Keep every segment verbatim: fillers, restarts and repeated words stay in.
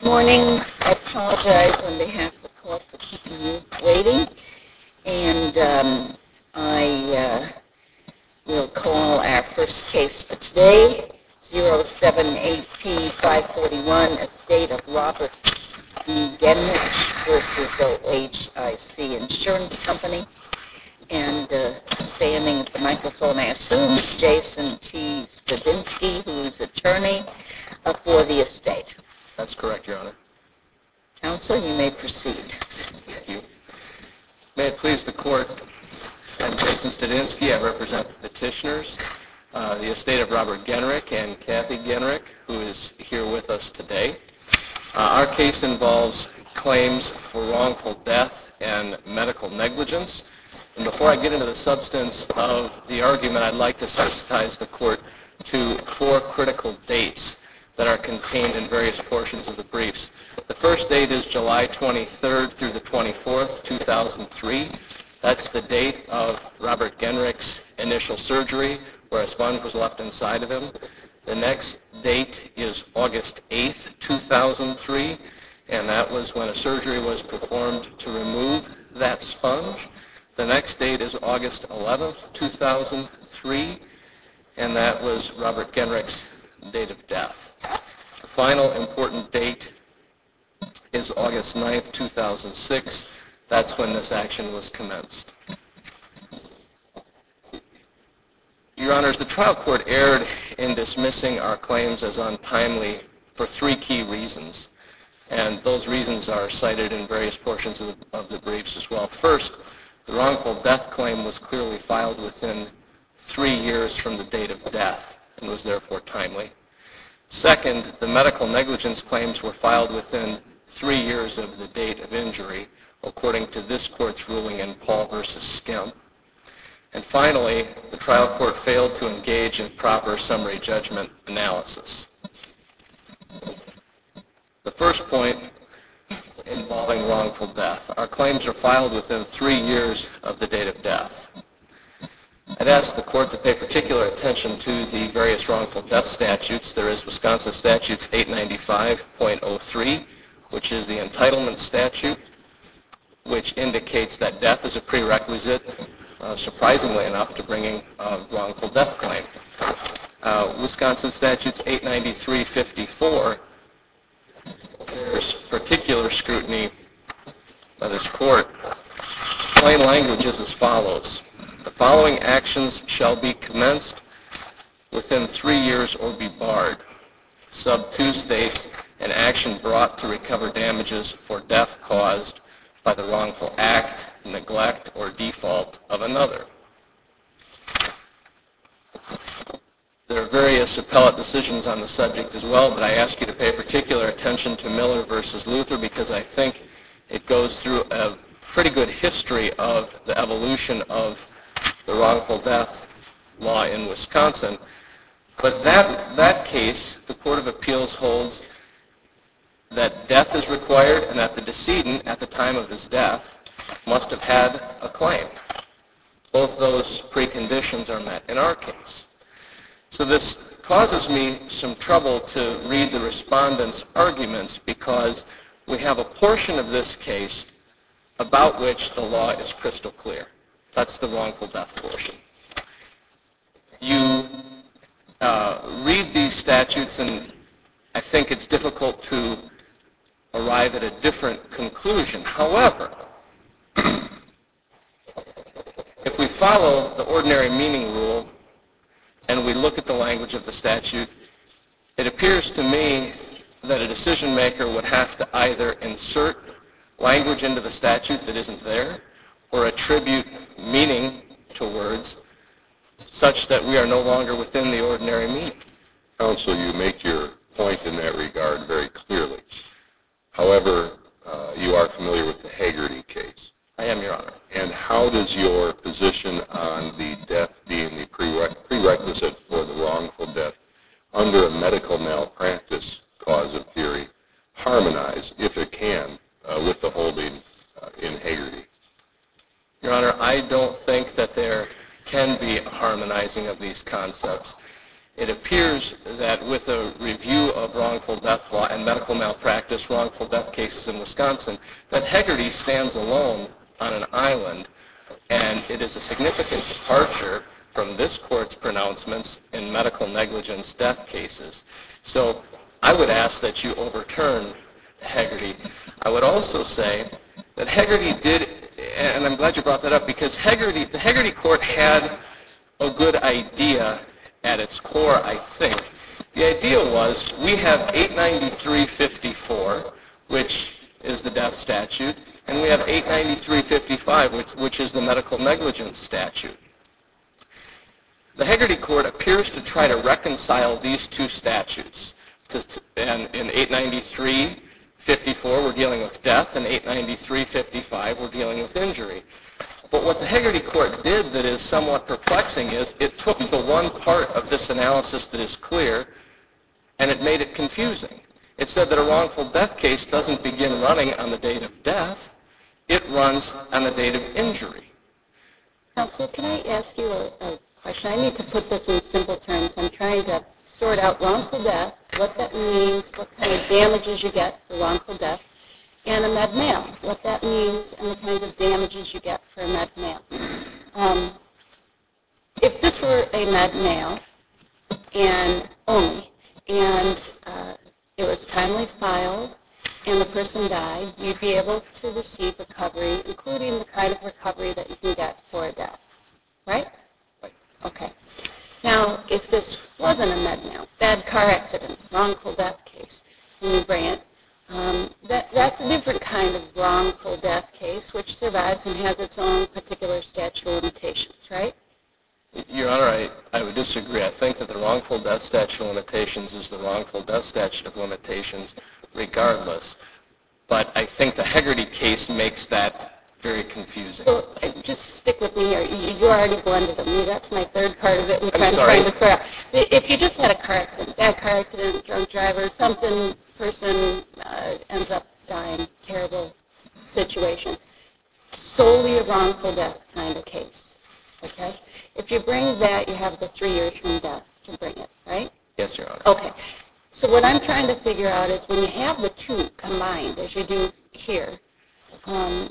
Morning. I apologize on behalf of the court for keeping you waiting. And um, I uh, will call our first case for today, zero seven eight P five forty-one, Estate of Robert E. Genrich versus O H I C Insurance Company. And uh, standing at the microphone, I assume, is Jason T. Stadinsky, who is attorney uh, for the estate. That's correct, Your Honor. Counsel, you may proceed. Thank you. May it please the Court, I'm Jason Stadinsky. I represent the petitioners, uh, the estate of Robert Genrich and Kathy Genrich, who is here with us today. Uh, our case involves claims for wrongful death and medical negligence. And before I get into the substance of the argument, I'd like to sensitize the Court to four critical dates that are contained in various portions of the briefs. The first date is July twenty-third through the twenty-fourth, two thousand three. That's the date of Robert Genrich's initial surgery, where a sponge was left inside of him. The next date is August eighth, two thousand three, and that was when a surgery was performed to remove that sponge. The next date is August eleventh, two thousand three, and that was Robert Genrich's date of death. The final important date is August ninth, two thousand six. That's when this action was commenced. Your Honors, the trial court erred in dismissing our claims as untimely for three key reasons, and those reasons are cited in various portions of the, of the briefs as well. First, the wrongful death claim was clearly filed within three years from the date of death and was therefore timely. Second, the medical negligence claims were filed within three years of the date of injury, according to this court's ruling in Paul versus Skimp. And finally, the trial court failed to engage in proper summary judgment analysis. The first point involving wrongful death. Our claims are filed within three years of the date of death. I'd ask the court to pay particular attention to the various wrongful death statutes. There is Wisconsin Statutes eight ninety-five point oh three, which is the entitlement statute, which indicates that death is a prerequisite, uh, surprisingly enough, to bringing a wrongful death claim. Uh, Wisconsin Statutes eight ninety-three fifty-four, there's particular scrutiny by this court. Plain language is as follows. The following actions shall be commenced within three years or be barred. Sub two states, an action brought to recover damages for death caused by the wrongful act, neglect, or default of another. There are various appellate decisions on the subject as well, but I ask you to pay particular attention to Miller versus Luther because I think it goes through a pretty good history of the evolution of the wrongful death law in Wisconsin. But that, that case, the Court of Appeals holds that death is required and that the decedent at the time of his death must have had a claim. Both those preconditions are met in our case. So this causes me some trouble to read the respondents' arguments because we have a portion of this case about which the law is crystal clear. That's the wrongful death portion. You uh, read these statutes and I think it's difficult to arrive at a different conclusion. However, if we follow the ordinary meaning rule and we look at the language of the statute, it appears to me that a decision maker would have to either insert language into the statute that isn't there or attribute meaning to words such that we are no longer within the ordinary meaning. Counsel, you make your point in that regard very clearly. However, uh, you are familiar with the Haggerty case. I am, Your Honor. And how does your position on the death being the prere- prerequisite for the wrongful death under a medical malpractice cause of theory harmonize, if it can, uh, with the holding uh, in Haggerty? Your Honor, I don't think that there can be a harmonizing of these concepts. it appears that with a review of wrongful death law and medical malpractice wrongful death cases in Wisconsin, that Hegarty stands alone on an island, and it is a significant departure from this court's pronouncements in medical negligence death cases. So I would ask that you overturn Hegarty. I would also say that Hegarty did, and I'm glad you brought that up, because Hegarty, the Hegarty court had a good idea at its core, I think. The idea was we have eight ninety-three fifty-four, which is the death statute, and we have eight ninety-three fifty-five, which, which is the medical negligence statute. The Hegarty court appears to try to reconcile these two statutes. To, and in eight ninety-three fifty-four, we're dealing with death, and eight ninety-three fifty-five, we're dealing with injury. But what the Hegarty court did that is somewhat perplexing is it took the one part of this analysis that is clear and it made it confusing. It said that a wrongful death case doesn't begin running on the date of death. It runs on the date of injury. Counsel, can I ask you a, a question? I need to put this in simple terms. I'm trying to sort out wrongful death, what that means, what kind of damages you get for wrongful death, and a med mal, what that means and the kinds of damages you get for a med mal. Um, if this were a med mal and only, and uh, it was timely filed and the person died, you'd be able to receive recovery, including the kind of recovery that you can get for a death, right? Okay. Now, if this wasn't a med mal, bad car accident, wrongful death case, and you bring it, Um, that, that's a different kind of wrongful death case, which survives and has its own particular statute of limitations, right? Your Honor, I, I would disagree. I think that the wrongful death statute of limitations is the wrongful death statute of limitations regardless. But I think the Hegarty case makes that very confusing. Well, just stick with me here. You, you already blended them. You got to my third part of it. We're I'm trying sorry. to find the sort out. If you just had a car accident, bad car accident, drunk driver, something, person uh, ends up dying, terrible situation, solely a wrongful death kind of case, okay? If you bring that, you have the three years from death to bring it, right? Yes, Your Honor. Okay. So what I'm trying to figure out is when you have the two combined, as you do here, um,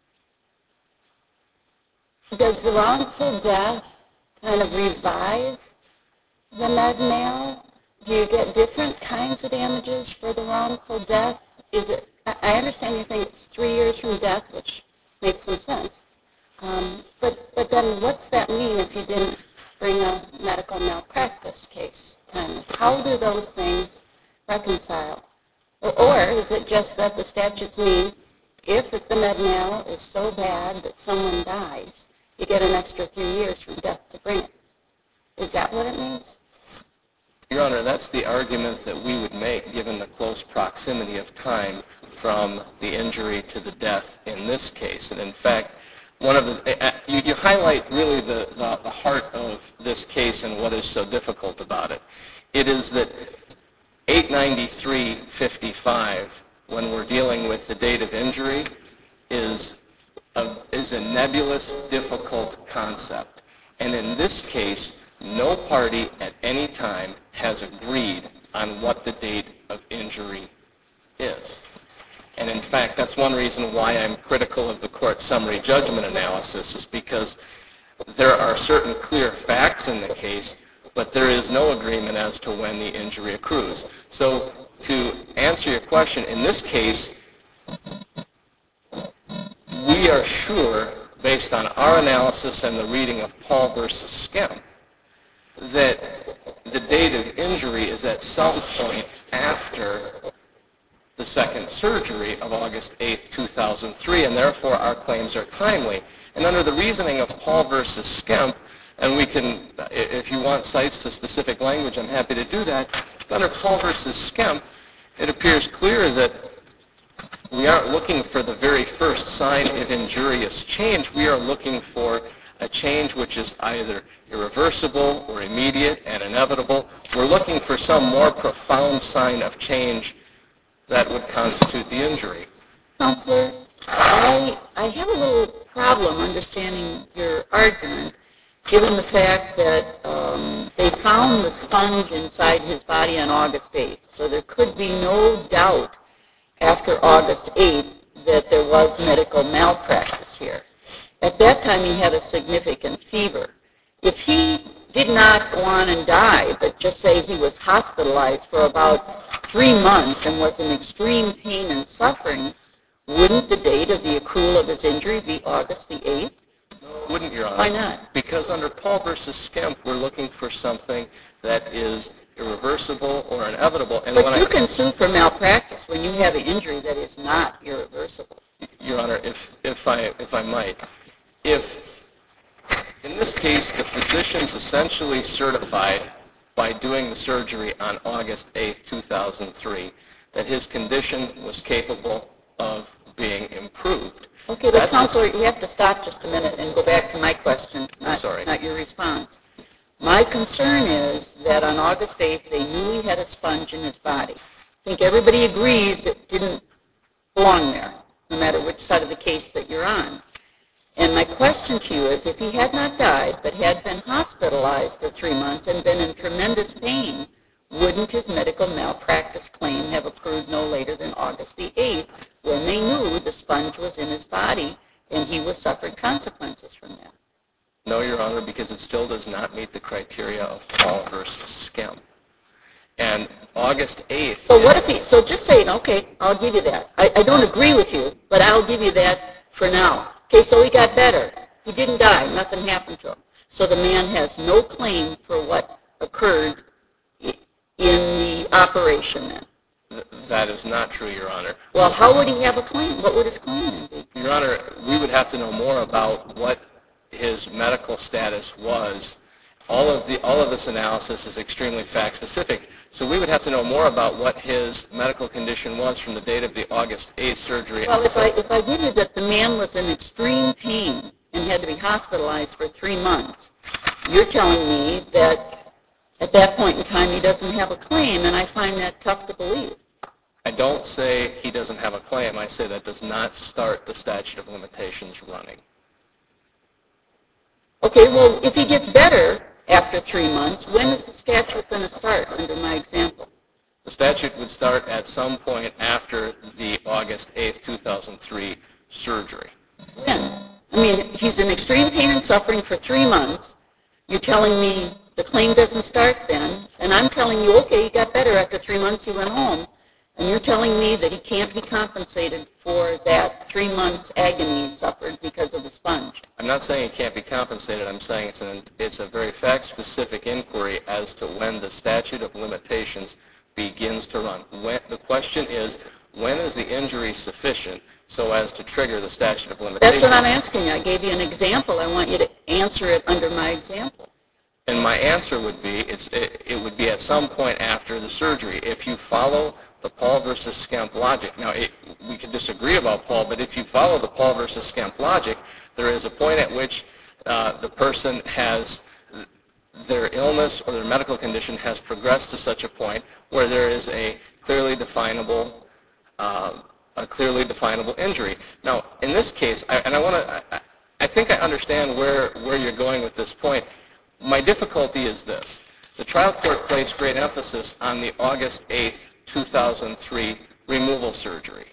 does the wrongful death kind of revive the med mal? Do you get different kinds of damages for the wrongful death? Is it? I understand you think it's three years from death, which makes some sense. Um, but but then what's that mean if you didn't bring a medical malpractice case? Kind of. How do those things reconcile? Or, or is it just that the statutes mean if the med mal is so bad that someone dies, you get an extra three years from death to bring it? Is that what it means? Your Honor, that's the argument that we would make given the close proximity of time from the injury to the death in this case. And in fact, one of the, uh, you, you highlight really the, the, the heart of this case and what is so difficult about it. It is that eight ninety-three fifty-five, when we're dealing with the date of injury, is a, is a nebulous, difficult concept. And in this case, no party at any time has agreed on what the date of injury is. And in fact, that's one reason why I'm critical of the court's summary judgment analysis, is because there are certain clear facts in the case, but there is no agreement as to when the injury accrues. So to answer your question, in this case, we are sure, based on our analysis and the reading of Paul versus Skemp, that the date of injury is at some point after the second surgery of August eighth, two thousand three, and therefore our claims are timely. And under the reasoning of Paul versus Skemp, and we can, if you want cites to specific language, I'm happy to do that. But under Paul versus Skemp, it appears clear that we aren't looking for the very first sign of injurious change. We are looking for a change which is either irreversible or immediate and inevitable. We're looking for some more profound sign of change that would constitute the injury. Counselor, I, I have a little problem understanding your argument given the fact that um, they found the sponge inside his body on August eighth, so there could be no doubt after August eighth that there was medical malpractice here. At that time, he had a significant fever. If he did not go on and die, but just say he was hospitalized for about three months and was in extreme pain and suffering, wouldn't the date of the accrual of his injury be August the eighth? Wouldn't, Your Honor. Why not? Because under Paul versus Skemp, we're looking for something that is irreversible or inevitable. And But when you I, can sue for malpractice when you have an injury that is not irreversible. Your Honor, if, if, I, if I might, if in this case the physicians essentially certified by doing the surgery on August eighth, two thousand three, that his condition was capable of being improved. Okay, but Counselor, you have to stop just a minute and go back to my question, not, sorry. not your response. My concern is that on August eighth, they knew he had a sponge in his body. I think everybody agrees it didn't belong there, no matter which side of the case that you're on. And my question to you is, if he had not died, but had been hospitalized for three months and been in tremendous pain, wouldn't his medical malpractice claim have accrued no later than August the eighth, when they knew the sponge was in his body and he was suffering consequences from that? No, Your Honor, because it still does not meet the criteria of Paul versus Skemp. And August eighth... So what if he, so just saying, okay, I'll give you that. I, I don't agree with you, but I'll give you that for now. Okay, so he got better. He didn't die. Nothing happened to him. So the man has no claim for what occurred in the operation then. That is not true, Your Honor. Well, how would he have a claim? What would his claim be? Your Honor, we would have to know more about what his medical status was. All of the all of this analysis is extremely fact-specific, so we would have to know more about what his medical condition was from the date of the August eighth surgery. Well, if I, if I give you that the man was in extreme pain and had to be hospitalized for three months, you're telling me that at that point in time he doesn't have a claim, and I find that tough to believe. I don't say he doesn't have a claim. I say that does not start the statute of limitations running. Okay, well, if he gets better after three months, when is the statute going to start under my example? The statute would start at some point after the August eighth, two thousand three surgery. When? I mean, he's in extreme pain and suffering for three months. You're telling me the claim doesn't start then, and I'm telling you, okay, he got better after three months, he went home, and you're telling me that he can't be compensated for that three months agony he suffered because of the sponge. I'm not saying it can't be compensated. I'm saying it's, an, it's a very fact-specific inquiry as to when the statute of limitations begins to run. When, the question is, when is the injury sufficient so as to trigger the statute of limitations? That's what I'm asking you. I gave you an example. I want you to answer it under my example. And my answer would be, it's, it, it would be at some point after the surgery. If you follow the Paul versus Skemp logic, now it, we could disagree about Paul, but if you follow the Paul versus Skemp logic, there is a point at which uh, the person has, their illness or their medical condition has progressed to such a point where there is a clearly definable, uh, a clearly definable injury. Now, in this case, I, and I want to, I, I think I understand where, where you're going with this point. My difficulty is this. The trial court placed great emphasis on the August eighth, two thousand three removal surgery.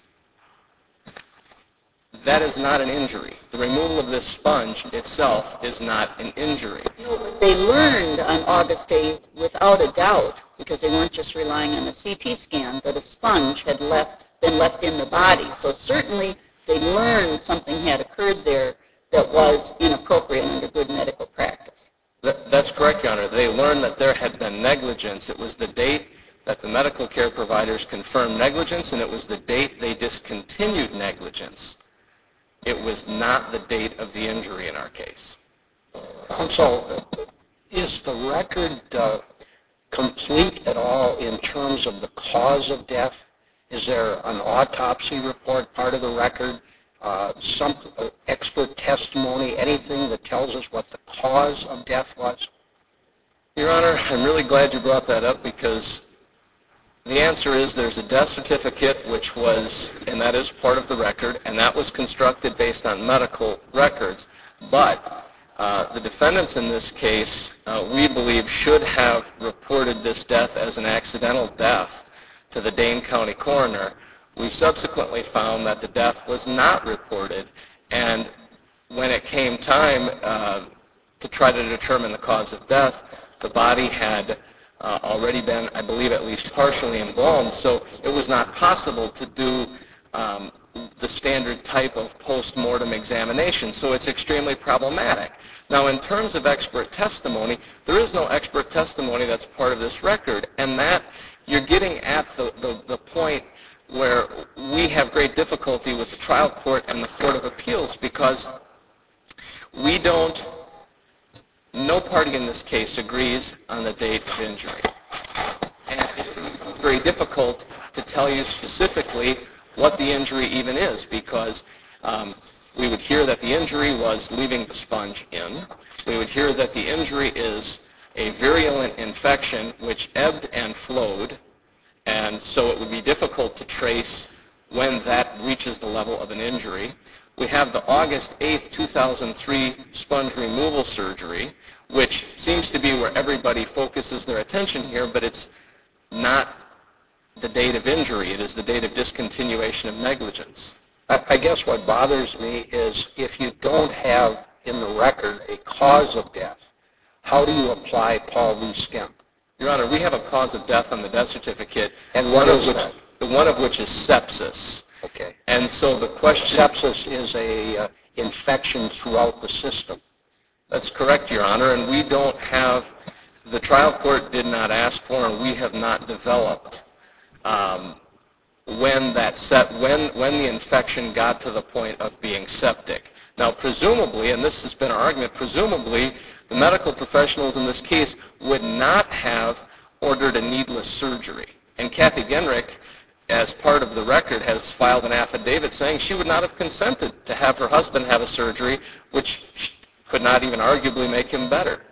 That is not an injury. The removal of this sponge itself is not an injury. They learned on August eighth, without a doubt, because they weren't just relying on a C T scan, that a sponge had left, been left in the body. So certainly they learned something had occurred there that was inappropriate under good medical practice. That, that's correct, Your Honor. They learned that there had been negligence. It was the date that the medical care providers confirmed negligence, and it was the date they discontinued negligence. It was not the date of the injury in our case. Counsel, is the record uh, complete at all in terms of the cause of death? Is there an autopsy report part of the record, uh, some uh, expert testimony, anything that tells us what the cause of death was? Your Honor, I'm really glad you brought that up because the answer is there's a death certificate which was, and that is part of the record, and that was constructed based on medical records. But Uh, the defendants in this case, uh, we believe, should have reported this death as an accidental death to the Dane County coroner. We subsequently found that the death was not reported, and when it came time uh, to try to determine the cause of death, the body had uh, already been, I believe, at least partially embalmed, so it was not possible to do um, the standard type of post-mortem examination, so it's extremely problematic. Now, in terms of expert testimony, there is no expert testimony that's part of this record, and that you're getting at the, the, the point where we have great difficulty with the trial court and the Court of Appeals, because we don't, no party in this case agrees on the date of injury. And it's very difficult to tell you specifically what the injury even is, because um, we would hear that the injury was leaving the sponge in. We would hear that the injury is a virulent infection which ebbed and flowed, and so it would be difficult to trace when that reaches the level of an injury. We have the August eighth, two thousand three sponge removal surgery, which seems to be where everybody focuses their attention here, but it's not the date of injury. It is the date of discontinuation of negligence. I, I guess what bothers me is if you don't have in the record a cause of death, how do you apply Paul v. Skemp? Your Honor, we have a cause of death on the death certificate, And what one of is which, that? the one of which is sepsis. Okay. And so the question... Sepsis is a uh, infection throughout the system. That's correct, Your Honor, and we don't have, the trial court did not ask for, and we have not developed um, when that set, when, when the infection got to the point of being septic. Now, presumably, and this has been our argument, presumably the medical professionals in this case would not have ordered a needless surgery. And Kathy Genrich, as part of the record, has filed an affidavit saying she would not have consented to have her husband have a surgery, which could not even arguably make him better.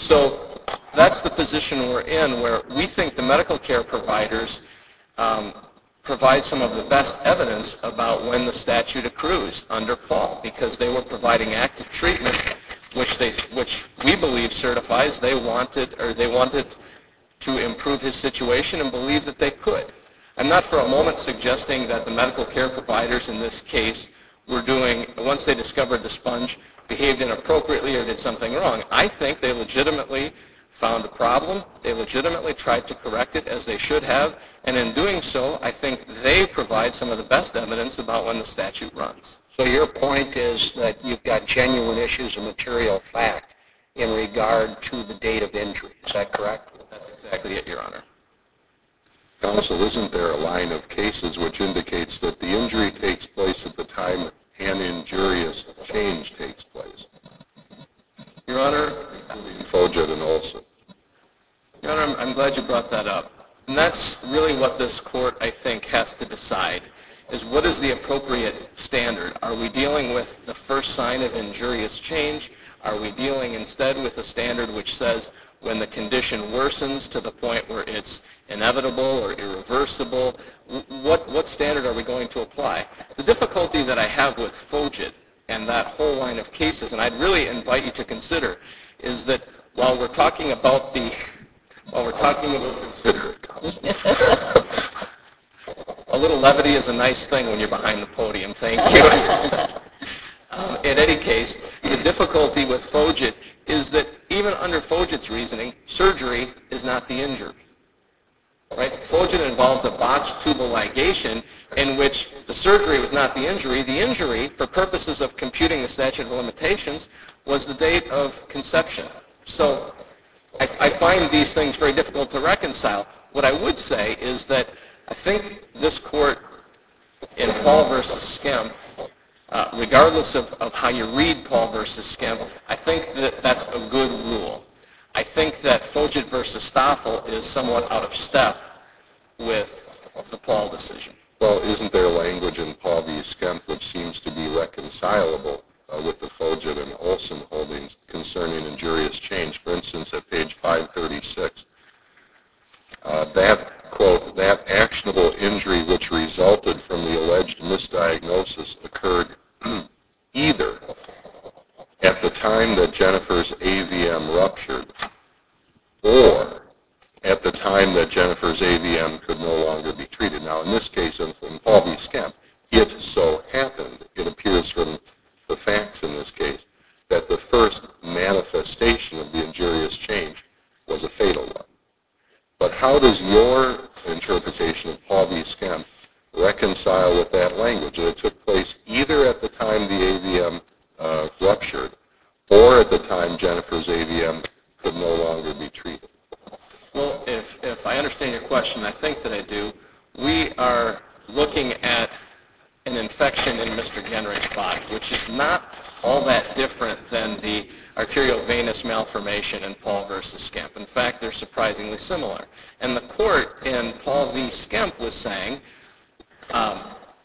So that's the position we're in, where we think the medical care providers um, provide some of the best evidence about when the statute accrues under Paul, because they were providing active treatment, which they, which we believe certifies they wanted, or they wanted to improve his situation and believe that they could. I'm not for a moment suggesting that the medical care providers in this case were doing, once they discovered the sponge, behaved inappropriately or did something wrong. I think they legitimately found a problem. They legitimately tried to correct it as they should have. And in doing so, I think they provide some of the best evidence about when the statute runs. So your point is that you've got genuine issues of material fact in regard to the date of injury. Is that correct? That's exactly it, Your Honor. Counsel, isn't there a line of cases which indicates that the injury takes place at the time an injurious change takes place? Your Honor, Fojit and Olson. Your Honor, I'm, I'm glad you brought that up. And that's really what this court, I think, has to decide, is what is the appropriate standard? Are we dealing with the first sign of injurious change? Are we dealing instead with a standard which says when the condition worsens to the point where it's inevitable or irreversible? What, what standard are we going to apply? The difficulty that I have with Fojit and that whole line of cases, and I'd really invite you to consider, is that while we're talking about the, while we're talking about, Consider it, Counsel. a little levity is a nice thing when you're behind the podium, thank you. um, in any case, the difficulty with Fojit is that even under Fojit's reasoning, surgery is not the injury. Right? Fojit involves a botched tubal ligation in which the surgery was not the injury. The injury, for purposes of computing the statute of limitations, was the date of conception. So I, I find these things very difficult to reconcile. What I would say is that I think this court in Paul versus Skemp, uh, regardless of, of how you read Paul versus Skemp, I think that that's a good rule. I think that Fojit versus Stoffel is somewhat out of step with the Paul decision. Well, isn't there language in Paul v. Skemp which seems to be reconcilable uh, with the Fojit and Olson holdings concerning injurious change? For instance, at page five thirty-six, uh, that, quote, that actionable injury which resulted from the alleged misdiagnosis occurred either at the time that Jennifer V. Skemp. It so happened, it appears from the facts in this case, that the first manifestation of the injurious change was a fatal one. But how does your interpretation of Paul V. Skemp reconcile with that language? And it took place either at the time the A V M uh, ruptured or at the time Jennifer's A V M could no longer be treated. Well, if, if I understand your question, I think that I do. We are looking at an infection in Mister Genrich's body, which is not all that different than the arteriovenous malformation in Paul versus Skemp. In fact, they're surprisingly similar. And the court in Paul v. Skemp was saying um,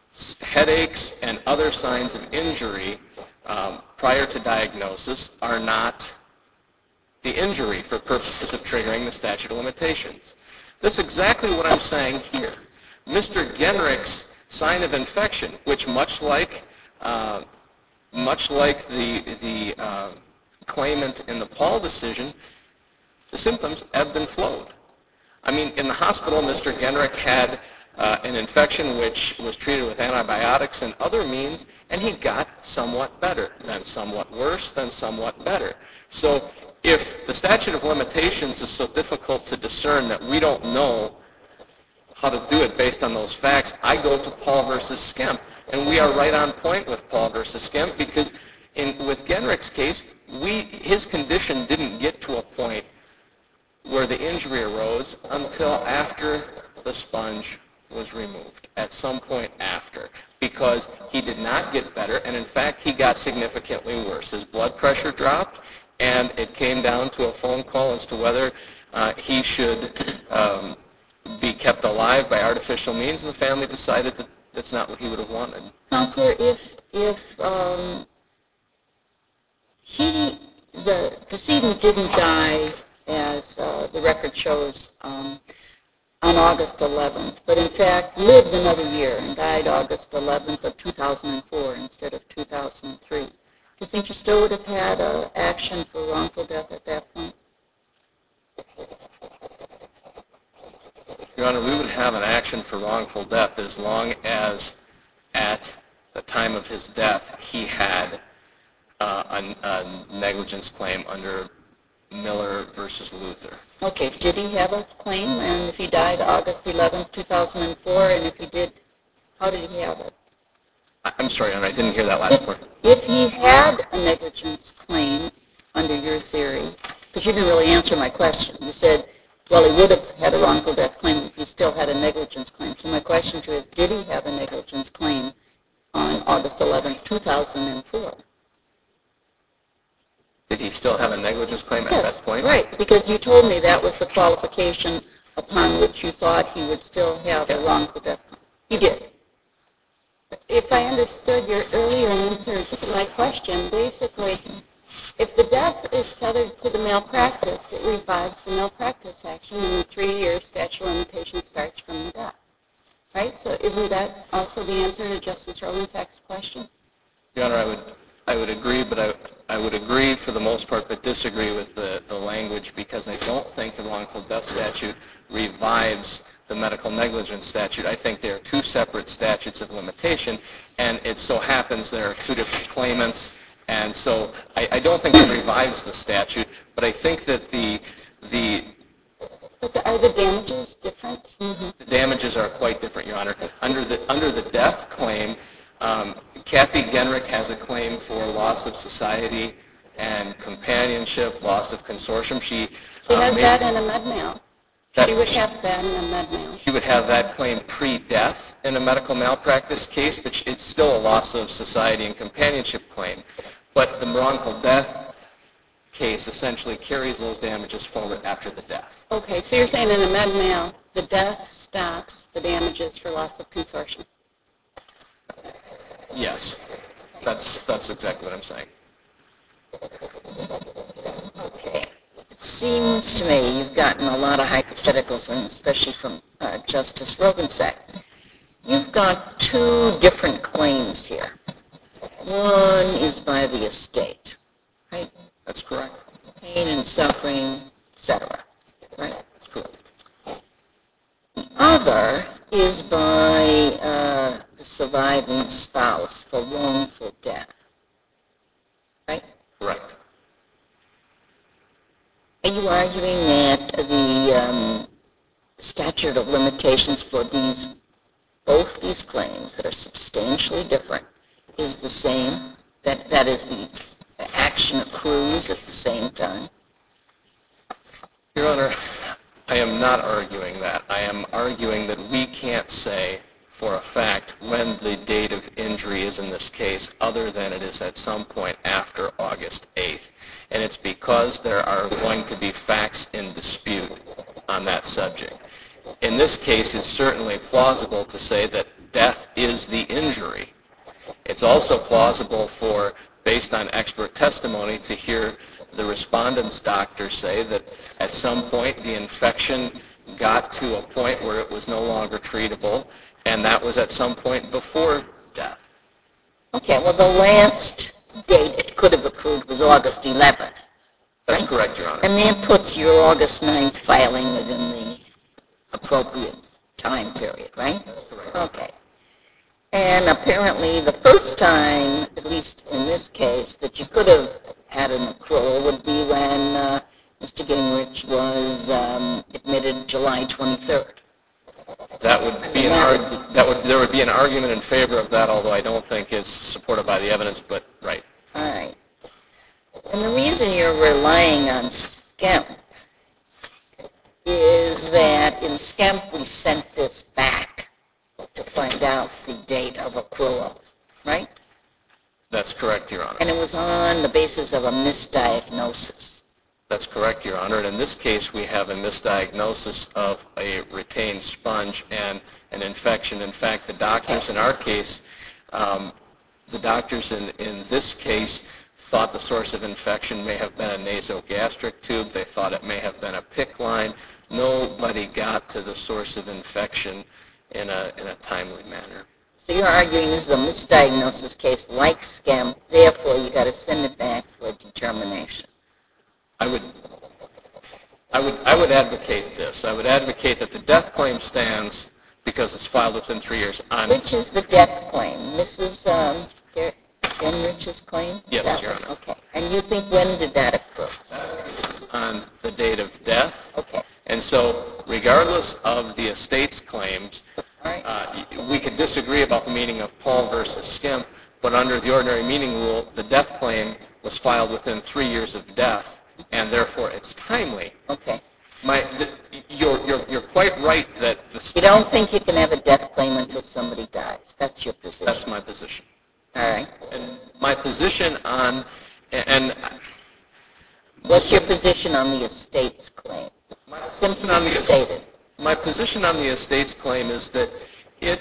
headaches and other signs of injury um, prior to diagnosis are not the injury for purposes of triggering the statute of limitations. That's exactly what I'm saying here. Mister Genrich's sign of infection, which much like uh, much like the the uh, claimant in the Paul decision, the symptoms ebbed and flowed. I mean, in the hospital, Mister Genrich had uh, an infection which was treated with antibiotics and other means, and he got somewhat better, then somewhat worse, then somewhat better. So if the statute of limitations is so difficult to discern that we don't know how to do it based on those facts, I go to Paul versus Skemp. And we are right on point with Paul versus Skemp because in, with Genrich's case, we, his condition didn't get to a point where the injury arose until after the sponge was removed, at some point after, because he did not get better, and in fact, he got significantly worse. His blood pressure dropped, and it came down to a phone call as to whether uh, he should um, be kept alive by artificial means, and the family decided that that's not what he would have wanted. Counselor, if if um, he, the decedent didn't die, as uh, the record shows, um, on August eleventh, but in fact lived another year and died August eleventh of two thousand four instead of two thousand three, do you think you still would have had an action for wrongful death at that point? Your Honor, we would have an action for wrongful death as long as at the time of his death he had uh, a, a negligence claim under Miller versus Luther. Okay, did he have a claim? And if he died August eleventh, two thousand four, and if he did, how did he have it? I, I'm sorry, Your Honor, I didn't hear that last If, part. if he had a negligence claim under your theory, because you didn't really answer my question. You said, well, he would have had a wrongful death claim if he still had a negligence claim. So my question to you is, did he have a negligence claim on August eleventh, two thousand four? Did he still have a negligence claim at Yes, that point? right, because you told me that was the qualification upon which you thought he would still have a Yes. wrongful death claim. He did. If I understood your earlier answer to my question, basically, if the death is tethered to the malpractice, it revives the malpractice action, and the three-year statute of limitations starts from the death. Right? So isn't that also the answer to Justice Rosensack's question? Your Honor, I would I would agree, but I, I would agree for the most part, but disagree with the, the language because I don't think the wrongful death statute revives the medical negligence statute. I think there are two separate statutes of limitation, and it so happens there are two different claimants, and so I, I don't think it revives the statute, but I think that the the But the, are the damages different? The damages are quite different, Your Honor. Under the under the death claim, um, Kathy Genrich has a claim for loss of society and companionship, loss of consortium. She, She um, has made- that in a med mal. That- She would have that in a med mal. She would have that claim pre-death in a medical malpractice case, but it's still a loss of society and companionship claim. But the wrongful death case essentially carries those damages forward after the death. Okay, so you're saying in a med mal, the death stops the damages for loss of consortium. Yes, that's that's exactly what I'm saying. Okay. It seems to me you've gotten a lot of hypotheticals, and especially from uh, Justice Rogensack. You've got two different claims here. One is by the estate, right? That's correct. Pain and suffering, et cetera. Right? That's correct. The other is by uh, the surviving spouse for wrongful death. Right? Correct. Are you arguing that the um, statute of limitations for these, both these claims that are substantially different, is the same? That that is, the action accrues at the same time? Your Honor, I am not arguing that. I am arguing that we can't say for a fact when the date of injury is in this case, other than it is at some point after August eighth. And it's because there are going to be facts in dispute on that subject. In this case, it's certainly plausible to say that death is the injury. It's also plausible for, based on expert testimony, to hear the respondent's doctor say that at some point the infection got to a point where it was no longer treatable, and that was at some point before death. Okay, well, the last date it could have accrued was August eleventh. That's right? correct, Your Honor. And that puts your August ninth filing within the appropriate time period, right? That's correct. Okay. And apparently the first time, at least in this case, that you could have had an accrual would be when uh, Mister Gingrich was um, admitted July twenty-third. That would be an arg- that would there would be an argument in favor of that, although I don't think it's supported by the evidence. But right. All right. And the reason you're relying on Skemp is that in Skemp we sent this back to find out the date of accrual, right? That's correct, Your Honor. And it was on the basis of a misdiagnosis. That's correct, Your Honor. And in this case, we have a misdiagnosis of a retained sponge and an infection. In fact, the doctors in our case, um, the doctors in, in this case thought the source of infection may have been a nasogastric tube. They thought it may have been a P I C C line. Nobody got to the source of infection in a, in a timely manner. So you're arguing this is a misdiagnosis case like Skemp, therefore you got to send it back for a determination. I would, I would, I would advocate this. I would advocate that the death claim stands because it's filed within three years. On Which is the death claim? Missus Um, Ginrich's claim? Yes, That Your one? Honor. Okay. And you think when did that occur? on the date of death. Okay. And so, regardless of the estate's claims, All right. uh, we could disagree about the meaning of Paul versus Skemp, but under the ordinary meaning rule, the death claim was filed within three years of death, and therefore it's timely. Okay. My, the, you're, you're, you're quite right that the, You don't think you can have a death claim until somebody dies. That's your position. that's my position. All right. And my position on, and What's your position on the estate's claim? Simply on the stated. my position on the estate's claim is that it,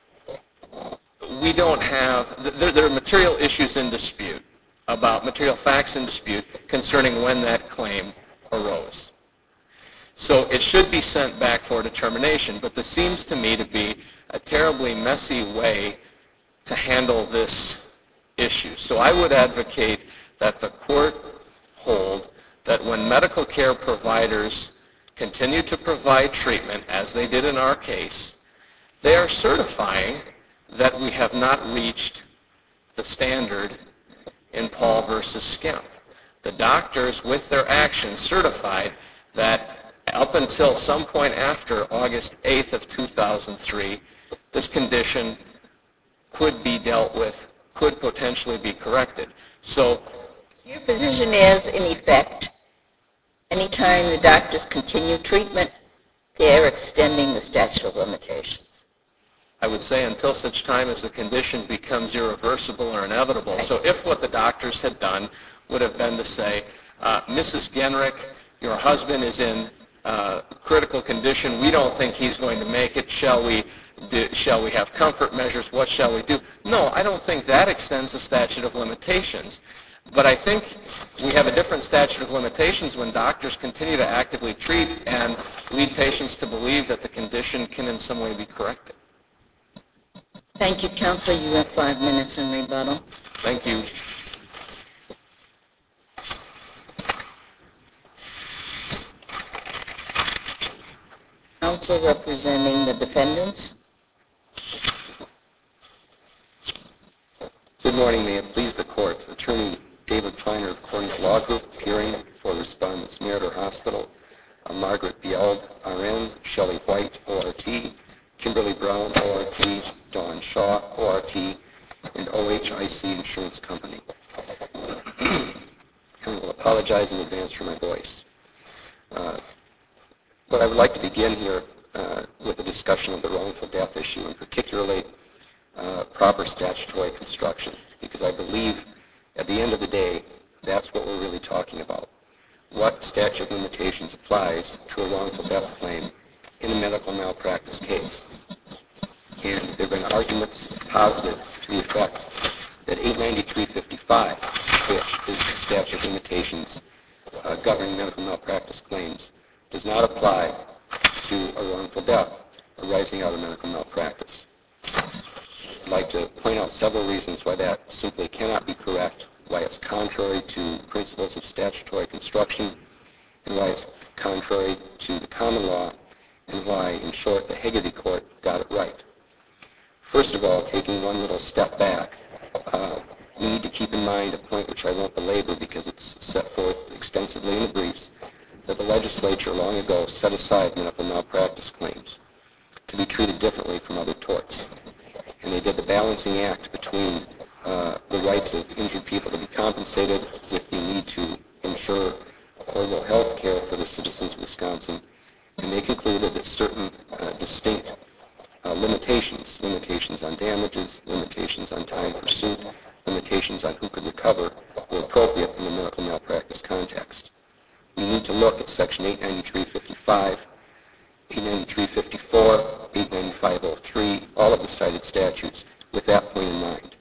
we don't have, there, there are material issues in dispute about material facts in dispute concerning when that claim arose. So it should be sent back for determination, but this seems to me to be a terribly messy way to handle this issue. So I would advocate that the court hold that when medical care providers continue to provide treatment, as they did in our case, they are certifying that we have not reached the standard in Paul versus Skemp. The doctors, with their actions, certified that up until some point after August eighth of two thousand three, this condition could be dealt with, could potentially be corrected. So Your position is, in effect, anytime the doctors continue treatment, they're extending the statute of limitations. I would say until such time as the condition becomes irreversible or inevitable. So if what the doctors had done would have been to say, uh, Missus Genrich, your husband is in uh, critical condition. We don't think he's going to make it. Shall we do, shall we have comfort measures? What shall we do? No, I don't think that extends the statute of limitations. But I think we have a different statute of limitations when doctors continue to actively treat and lead patients to believe that the condition can in some way be corrected. Thank you, Counselor. You have five minutes in rebuttal. Thank you. Counsel representing the defendants. morning. May it please the Court. Attorney David Kleiner of Corning Law Group, appearing for respondents Meritor Hospital, uh, Margaret Bield, R N, Shelley White, O R T, Kimberly Brown, O R T, Dawn Shaw, O R T, and O H I C Insurance Company. I will apologize in advance for my voice. Uh, but I would like to begin here uh, with a discussion of the wrongful death issue, and particularly uh, proper statutory construction, because I believe at the end of the day, that's what we're really talking about. What statute of limitations applies to a wrongful death claim in a medical malpractice case? And there have been arguments posited to the effect that eight ninety-three fifty-five, which is the statute of limitations uh, governing medical malpractice claims, does not apply to a wrongful death arising out of medical malpractice. I'd like to point out several reasons why that simply cannot be correct, why it's contrary to principles of statutory construction, and why it's contrary to the common law, and why, in short, the Hagerty Court got it right. First of all, taking one little step back, uh, we need to keep in mind a point which I won't belabor because it's set forth extensively in the briefs, that the legislature long ago set aside medical malpractice claims to be treated differently from other torts. And they did the balancing act between uh, the rights of injured people to be compensated with the need to ensure affordable health care for the citizens of Wisconsin. And they concluded that certain uh, distinct uh, limitations, limitations on damages, limitations on time pursuit, limitations on who could recover, were appropriate in the medical malpractice context. We need to look at Section eight ninety-three fifty-five, eight ninety-three fifty-four, eight ninety-five oh three, all of the cited statutes with that point in mind.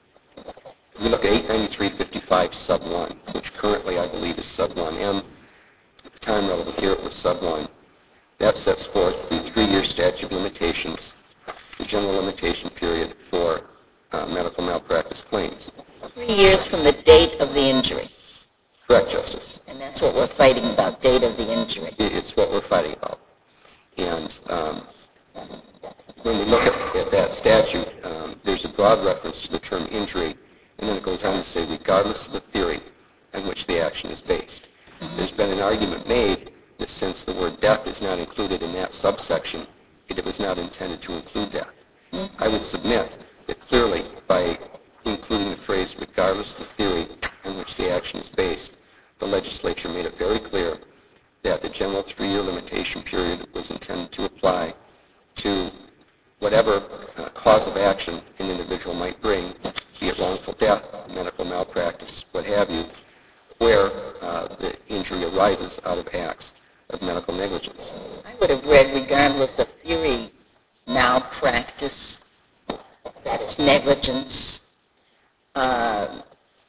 We look at eight ninety-three fifty-five sub one, which currently I believe is sub one M. At the time relevant here it was sub one. That sets forth the three-year statute of limitations, the general limitation period for uh, medical malpractice claims. Three years from the date of the injury. Correct, Justice. And that's what we're fighting about, date of the injury. It's what we're fighting about. And um, when we look at, at that statute, um, there's a broad reference to the term injury, and then it goes on to say, regardless of the theory on which the action is based. Mm-hmm. There's been an argument made that since the word death is not included in that subsection, it was not intended to include death. Mm-hmm. I would submit that clearly by including the phrase regardless of the theory on which the action is based, the legislature made it very clear that the general three-year limitation period was intended to apply to whatever uh, cause of action an individual might bring, be it wrongful death, medical malpractice, what have you, where uh, the injury arises out of acts of medical negligence. I would have read regardless of theory, malpractice, that is negligence, uh,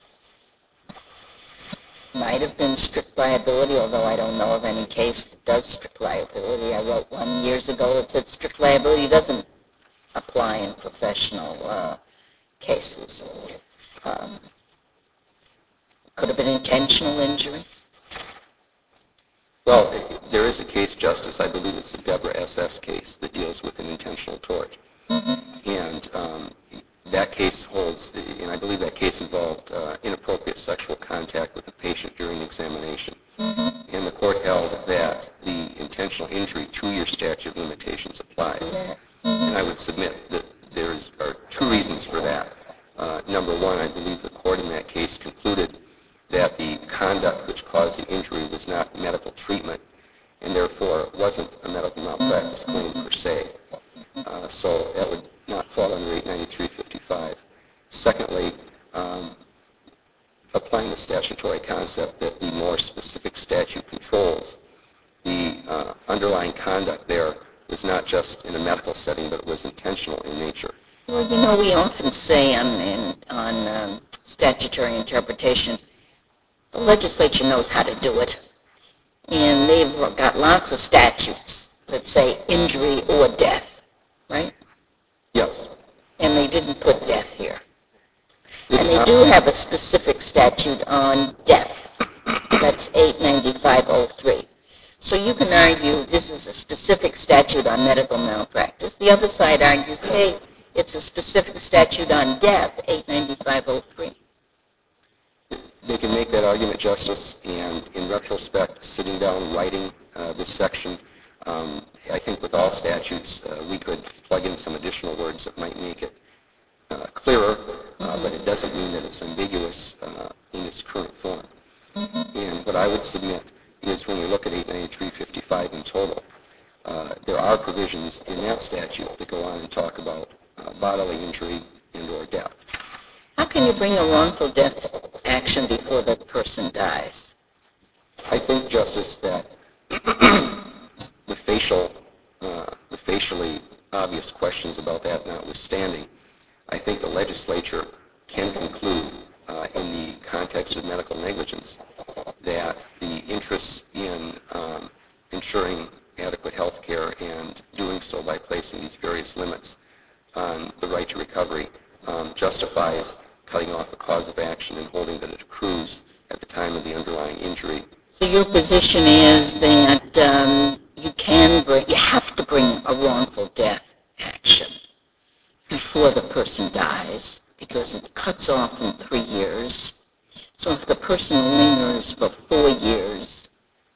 might have been strict liability, although I don't know of any case that does strict liability. I wrote one years ago that said strict liability doesn't apply in professional uh, cases. Um, could have been intentional injury. Well, there is a case, Justice, I believe it's the Deborah S S case that deals with an intentional tort. Mm-hmm. And um, that case holds, and I believe that case involved uh, inappropriate sexual contact with the patient during examination. Mm-hmm. And the court held that the intentional injury two-year statute of limitations applies. Mm-hmm. And I would submit that there are two reasons for that. Uh, number one, I believe the court in that case concluded that the conduct which caused the injury was not medical treatment, and therefore it wasn't a medical malpractice claim per se. Uh, so that would not fall under eight ninety-three fifty-five. Secondly, um, applying the statutory concept that the more specific statute controls, the uh, underlying conduct there was not just in a medical setting, but it was intentional in nature. Well, you know, we often say on, in, on um, statutory interpretation, the legislature knows how to do it, and they've got lots of statutes that say injury or death, right? Yes. And they didn't put death here. And they do have a specific statute on death. That's eight ninety-five oh three. So you can argue this is a specific statute on medical malpractice. The other side argues, hey, it's a specific statute on death, eight ninety-five oh three. They can make that argument, Justice, and in retrospect, sitting down, writing uh, this section, um, I think with all statutes, uh, we could plug in some additional words that might make it uh, clearer, uh, but it doesn't mean that it's ambiguous uh, in its current form. And what I would submit is when we look at eight ninety-three fifty-five in total, uh, there are provisions in that statute that go on and talk about uh, bodily injury and or death. How can you bring a wrongful death action before the person dies? I think, Justice, that the facial, uh, the facially obvious questions about that notwithstanding, I think the legislature can conclude uh, in the context of medical negligence that the interests in um, ensuring adequate health care and doing so by placing these various limits on the right to recovery um, justifies cutting off a cause of action and holding that it accrues at the time of the underlying injury. So your position is that um, you can bring, you have to bring a wrongful death action before the person dies because it cuts off in three years. So if the person lingers for four years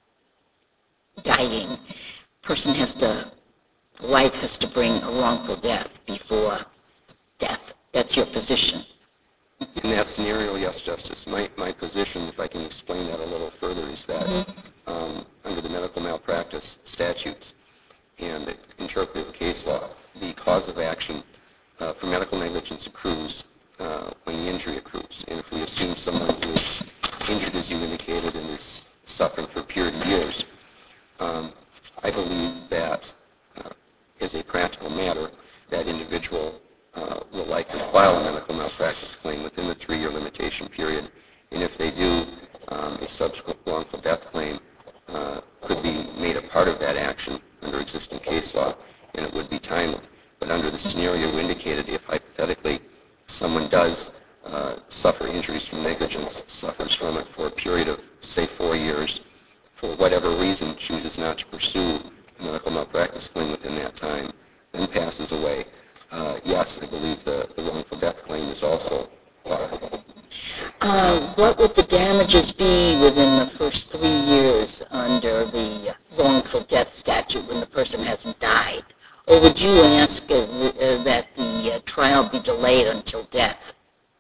dying, person has to, life has to bring a wrongful death before death. That's your position. In that scenario, yes, Justice. My, my position, if I can explain that a little further, is that um, under the medical malpractice statutes and the interpretive case law, the cause of action uh, for medical negligence accrues uh, when the injury accrues. And if we assume someone who is injured, as you indicated, and is suffering for a period of years, um, I believe that uh, as a practical matter, that individual uh, will likely file a medical malpractice claim within the three-year limitation period. And if they do, um, a subsequent wrongful death claim uh, could be made a part of that action under existing case law, and it would be timely. But under the scenario indicated, if hypothetically someone does uh, suffer injuries from negligence, suffers from it for a period of, say, four years, for whatever reason chooses not to pursue a medical malpractice claim within that time, then passes away, uh, yes, I believe the, the wrongful death claim is also viable. Uh, what would the damages be within the first three years under the wrongful death statute when the person hasn't died? Or would you ask uh, uh, that the uh, trial be delayed until death?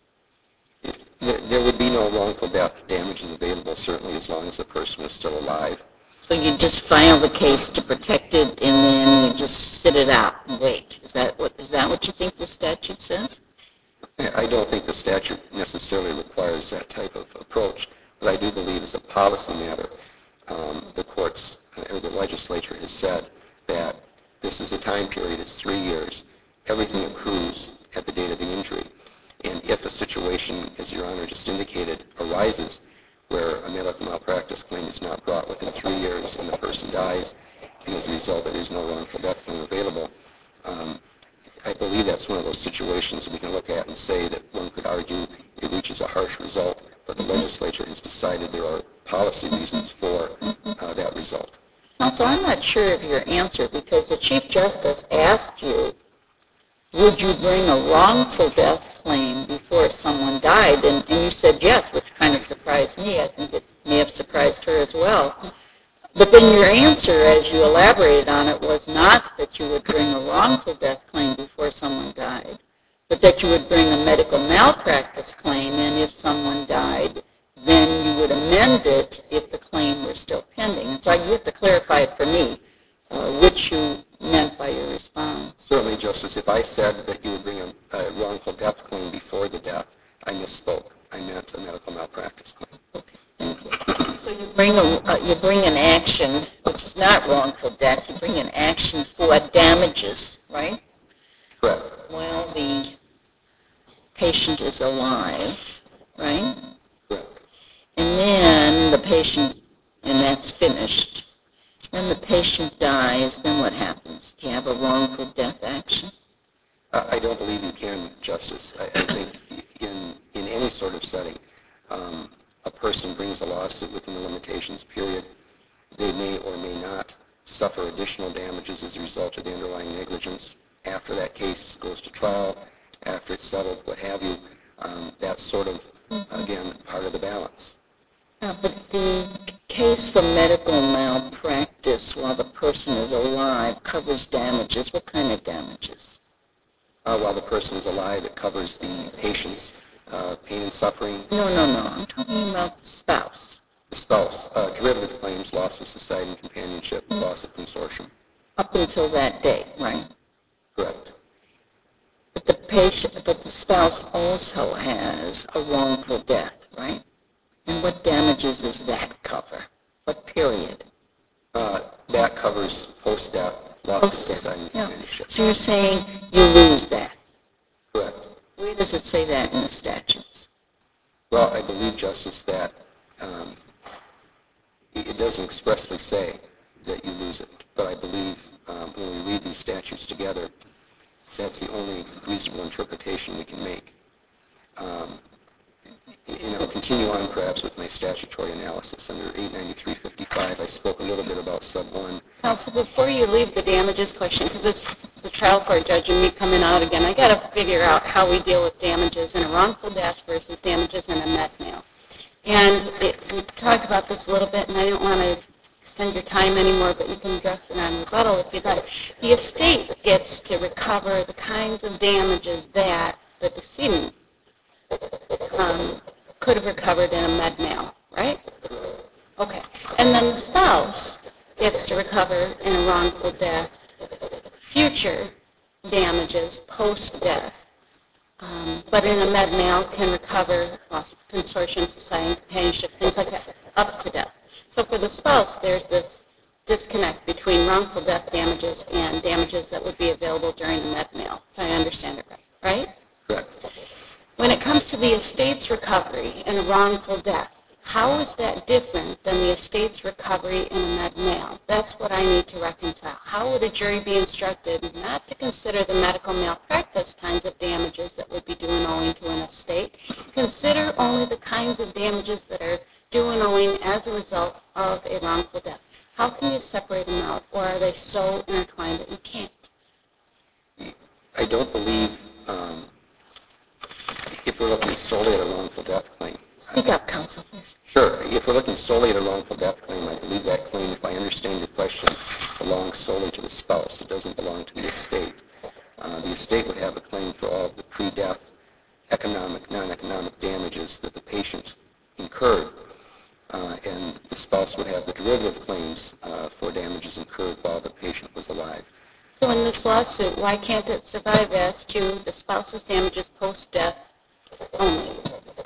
There, there would be no wrongful death damages available, certainly as long as the person was still alive. So you just file the case to protect it, and then you just sit it out and wait. Is that what is that what you think the statute says? I don't think the statute necessarily requires that type of approach. What I do believe is a policy matter. Um, the courts or the legislature has said that this is the time period, it's three years. Everything accrues at the date of the injury. And if a situation, as Your Honor just indicated, arises where a medical malpractice claim is not brought within three years and the person dies, and as a result there is no wrongful death claim available, um, I believe that's one of those situations that we can look at and say that one could argue it reaches a harsh result, but the legislature has decided there are policy reasons for uh, that result. Counsel, I'm not sure of your answer because the Chief Justice asked you, would you bring a wrongful death claim before someone died? And, and you said yes, which kind of surprised me. I think it may have surprised her as well. But then your answer, as you elaborated on it, was not that you would bring a wrongful death claim before someone died, but that you would bring a medical malpractice claim, and if someone died, then you would amend it if the claim were still pending. And so you have to clarify it for me, uh, which you meant by your response. Certainly, Justice, if I said that you would bring a, a wrongful death claim before the death, I misspoke. I meant a medical malpractice claim. Okay, thank you. So you bring a uh, you bring an action, which is not wrongful death. You bring an action for damages, right? Correct. While the patient is alive, right? Correct. And then the patient, and that's finished. Then the patient dies. Then what happens? Do you have a wrongful death action? Uh, I don't believe you can, Justice. I, I think in in any sort of setting, um, a person brings a lawsuit within the limitations period. They may or may not suffer additional damages as a result of the underlying negligence. after that case goes to trial, after it's settled, what have you. Um, that's sort of, again, part of the balance. Uh, but the case for medical malpractice while the person is alive covers damages. What kind of damages? Uh, while the person is alive, it covers the patient's uh, pain and suffering. No, no, no. I'm talking about the spouse. The spouse, uh, derivative claims, loss of society and companionship, mm-hmm. loss of consortium. Up until that date, right? Correct. But the patient, but the spouse also has a wrongful death, right? And what damages does that cover? What period? Uh, that covers post-death, loss Post-death. of society and Yeah. companionship. So you're saying you lose that? Correct. Where does it say that in the statutes? Well, I believe, Justice, that um, it doesn't expressly say that you lose it, but I believe um, when we read these statutes together, that's the only reasonable interpretation we can make. Um, and I'll continue on perhaps with my statutory analysis. Under eight ninety-three fifty-five, I spoke a little bit about sub one. Counsel, before you leave the damages question, because it's the trial court judge and me coming out again, I got to figure out how we deal with damages in a wrongful death versus damages in a med mal. And it, we talked about this a little bit, and I don't want to extend your time anymore, but you can address it on rebuttal if you'd like. The estate gets to recover the kinds of damages that the decedent um, could have recovered in a med mal, right? Okay. And then the spouse gets to recover in a wrongful death future damages post-death. Um, but in a med mal can recover loss of consortium, society, companionship, things like that, up to death. So for the spouse, there's this disconnect between wrongful death damages and damages that would be available during a med mal, if I understand it right, right? Correct. When it comes to the estate's recovery in a wrongful death, how is that different than the estate's recovery in a med mal? That's what I need to reconcile. How would a jury be instructed not to consider the medical malpractice kinds of damages that would be due and owing to an estate? Consider only the kinds of damages that are due and owing as a result of a wrongful death. How can you separate them out, or are they so intertwined that you can't? I don't believe, um, if we're looking solely at a wrongful death claim. Speak up, counsel, please. Sure. If we're looking solely at a wrongful death claim, I believe that claim, if I understand your question, belongs solely to the spouse. It doesn't belong to the estate. Uh, the estate would have a claim for all of the pre-death economic, non-economic damages that the patient incurred, uh, and the spouse would have the derivative claims uh, for damages incurred while the patient was alive. So in this lawsuit, why can't it survive as to the spouse's damages post-death only?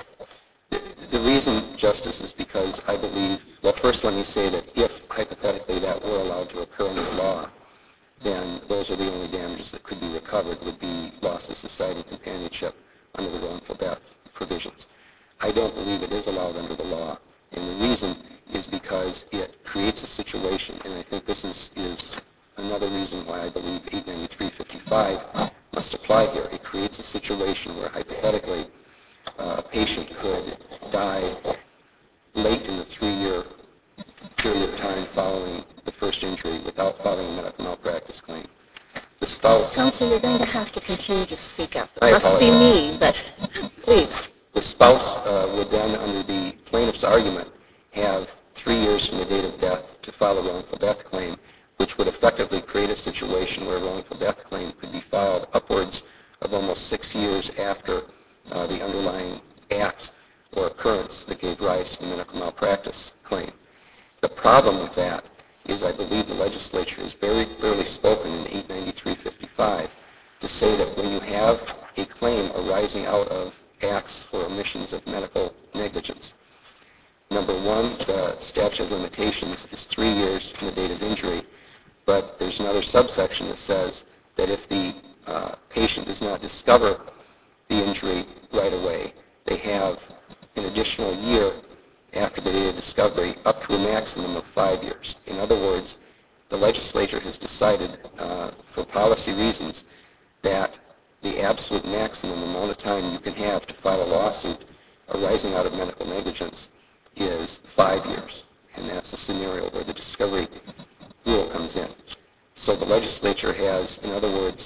The reason, Justice, is because I believe, well, first let me say that if, hypothetically, that were allowed to occur under the law, then those are the only damages that could be recovered would be loss of society and companionship under the wrongful death provisions. I don't believe it is allowed under the law, and the reason is because it creates a situation, and I think this is, is another reason why I believe eight ninety-three fifty-five must apply here. It creates a situation where, hypothetically, Uh, a patient could die late in the three-year period of time following the first injury without filing a medical malpractice claim. The spouse... Counsel, you're going to have to continue to speak up. It I must be apologize. me, but please. The spouse uh, would then, under the plaintiff's argument, have three years from the date of death to file a wrongful death claim, which would effectively create a situation where a wrongful death claim could be filed upwards of almost six years after Uh, the underlying act or occurrence that gave rise to the medical malpractice claim. The problem with that is I believe the legislature has very clearly spoken in eight ninety-three fifty-five to say that when you have a claim arising out of acts or omissions of medical negligence, number one, the statute of limitations is three years from the date of injury, but there's another subsection that says that if the uh, patient does not discover the injury right away, they have an additional year after the date of discovery up to a maximum of five years. In other words, the legislature has decided uh, for policy reasons that the absolute maximum amount of time you can have to file a lawsuit arising out of medical negligence is five years. And that's the scenario where the discovery rule comes in. So the legislature has, in other words,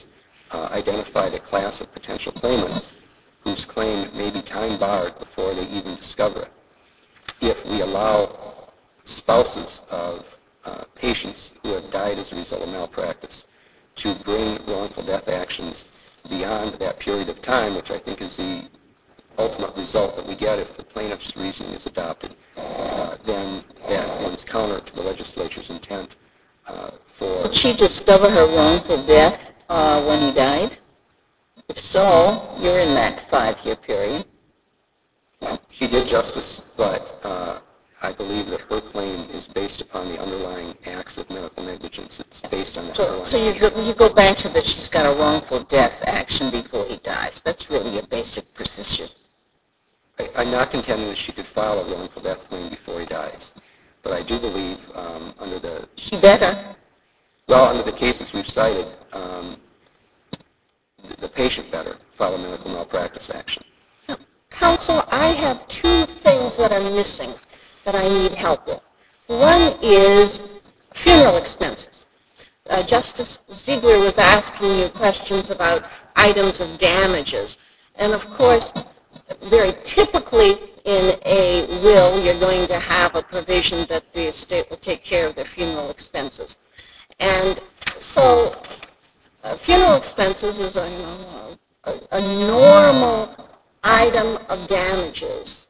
uh, identified a class of potential claimants whose claim may be time barred before they even discover it. If we allow spouses of uh, patients who have died as a result of malpractice to bring wrongful death actions beyond that period of time, which I think is the ultimate result that we get if the plaintiff's reasoning is adopted, uh, then that runs counter to the legislature's intent uh, for... Did she discover her wrongful death uh, when he died? If so, you're in that five-year period. She did, Justice, but uh, I believe that her claim is based upon the underlying acts of medical negligence. It's based on that So, underlying so you go, you go back to that she's got a wrongful death action before he dies. That's really a basic procedure. I, I'm not contending that she could file a wrongful death claim before he dies, but I do believe um, under the... She better. Well, under the cases we've cited, um, the, the patient better file a medical malpractice action. Counsel, I have two things that are missing that I need help with. One is funeral expenses. Uh, Justice Ziegler was asking you questions about items of damages. And of course, very typically in a will, you're going to have a provision that the estate will take care of their funeral expenses. And so uh, funeral expenses is a, you know, a, a normal item of damages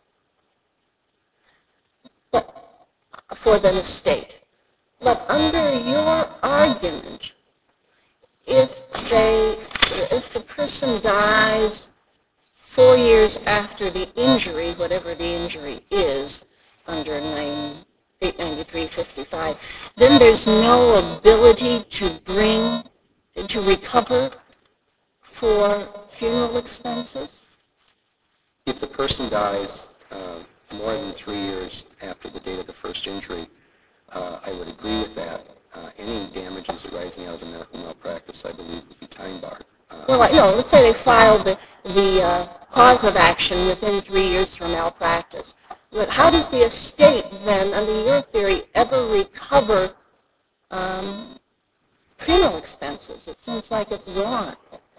but for the estate. But under your argument, if they, if the person dies four years after the injury, whatever the injury is, under eight ninety-three fifty-five, then there's no ability to bring, to recover for funeral expenses? If the person dies uh, more than three years after the date of the first injury, uh, I would agree with that. Uh, any damages arising out of the medical malpractice, I believe, would be time barred. Uh, well, no, let's say they filed the, the uh, cause of action within three years from malpractice. But how does the estate then, under your theory, ever recover um, funeral expenses? It seems like it's gone.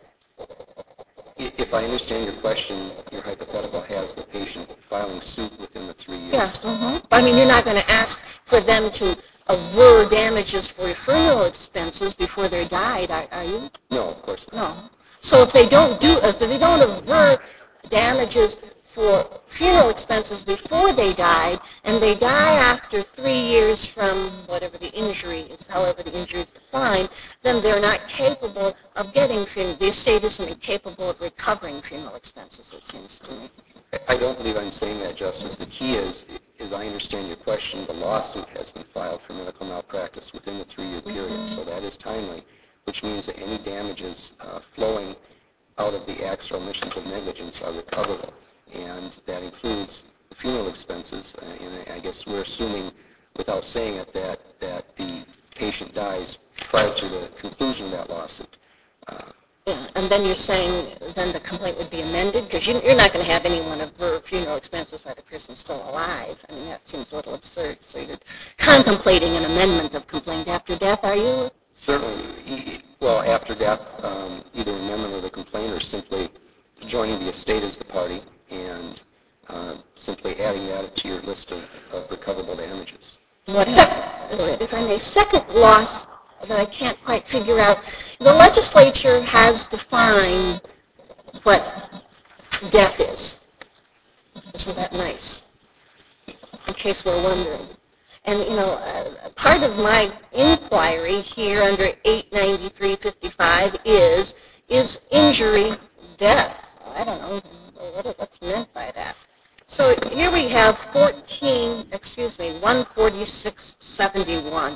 If I understand your question, your hypothetical has the patient filing suit within the three years. Yes. Mm-hmm. I mean, you're not going to ask for them to aver damages for funeral expenses before they died, are, are you? No, of course not. No. So if they don't do, if they don't aver damages for funeral expenses before they died, and they die after three years from whatever the injury is, however the injury is defined, then they're not capable of getting funeral. The estate isn't incapable of recovering funeral expenses, it seems to me. I don't believe I'm saying that, Justice. The key is, as I understand your question, the lawsuit has been filed for medical malpractice within the three-year period, mm-hmm. so that is timely, which means that any damages uh, flowing out of the acts or omissions of negligence are recoverable, and that includes the funeral expenses. And I guess we're assuming, without saying it, that, that the patient dies prior to the conclusion of that lawsuit. Uh, Yeah, and then you're saying then the complaint would be amended? Because you, you're not going to have anyone aver funeral expenses while the person's still alive. I mean, that seems a little absurd. So you're contemplating an amendment of complaint after death, are you? Certainly. Well, after death, um, either amendment of the complaint or simply joining the estate as the party and uh, simply adding that to your list of, of recoverable damages. What if I may, second loss that I can't quite figure out. The legislature has defined what death is. Isn't that nice? In case we're wondering. And, you know, uh, part of my inquiry here under eight ninety-three fifty-five is, is injury death? I don't know what, what's meant by that. So here we have fourteen, excuse me, one forty-six seventy-one.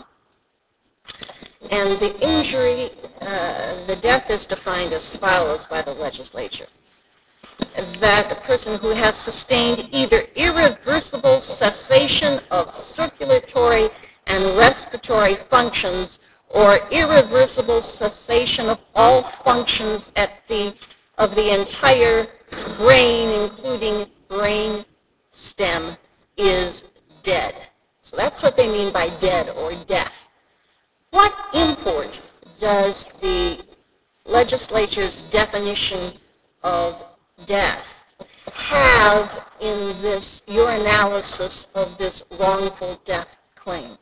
And the injury, uh, the death is defined as follows by the legislature. That the person who has sustained either irreversible cessation of circulatory and respiratory functions or irreversible cessation of all functions at the, of the entire brain, including brain stem, is dead. So that's what they mean by dead or death. What import does the legislature's definition of death have in this, your analysis of this wrongful death claim?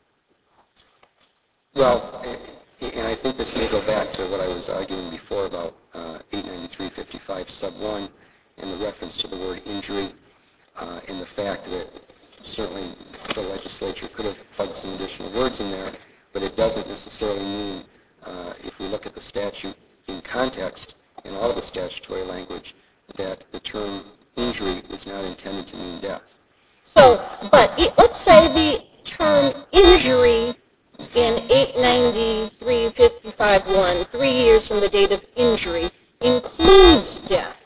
Well, and I think this may go back to what I was arguing before about uh, eight ninety-three fifty-five sub one and the reference to the word injury uh, and the fact that certainly the legislature could have plugged some additional words in there, but it doesn't necessarily mean, uh, if we look at the statute in context in all of the statutory language, that the term injury is not intended to mean death. So, but it, let's say the term injury in eight ninety-three fifty-five one, three years from the date of injury, includes death.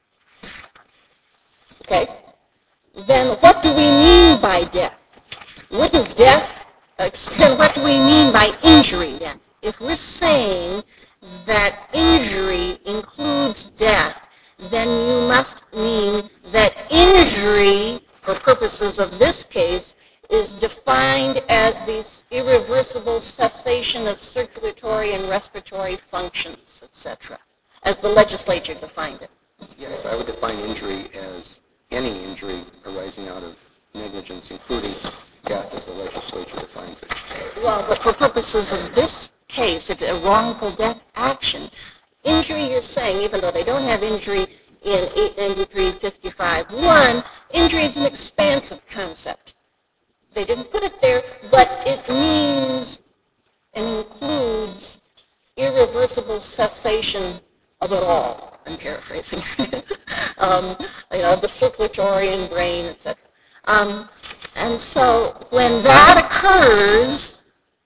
Okay? Then what do we mean by death? Wouldn't death extend, what do we mean by injury then? If we're saying that injury includes death, then you must mean that injury, for purposes of this case, is defined as the irreversible cessation of circulatory and respiratory functions, et cetera, as the legislature defined it. Yes, I would define injury as any injury arising out of negligence, including death as the legislature defines it. Well, but for purposes of this case, if a wrongful death action, injury you're saying, even though they don't have injury in eight ninety-three fifty-five one, injury is an expansive concept. They didn't put it there, but it means and includes irreversible cessation of it all. I'm paraphrasing. um, you know, the circulatory and brain, et cetera. Um, and so when that occurs,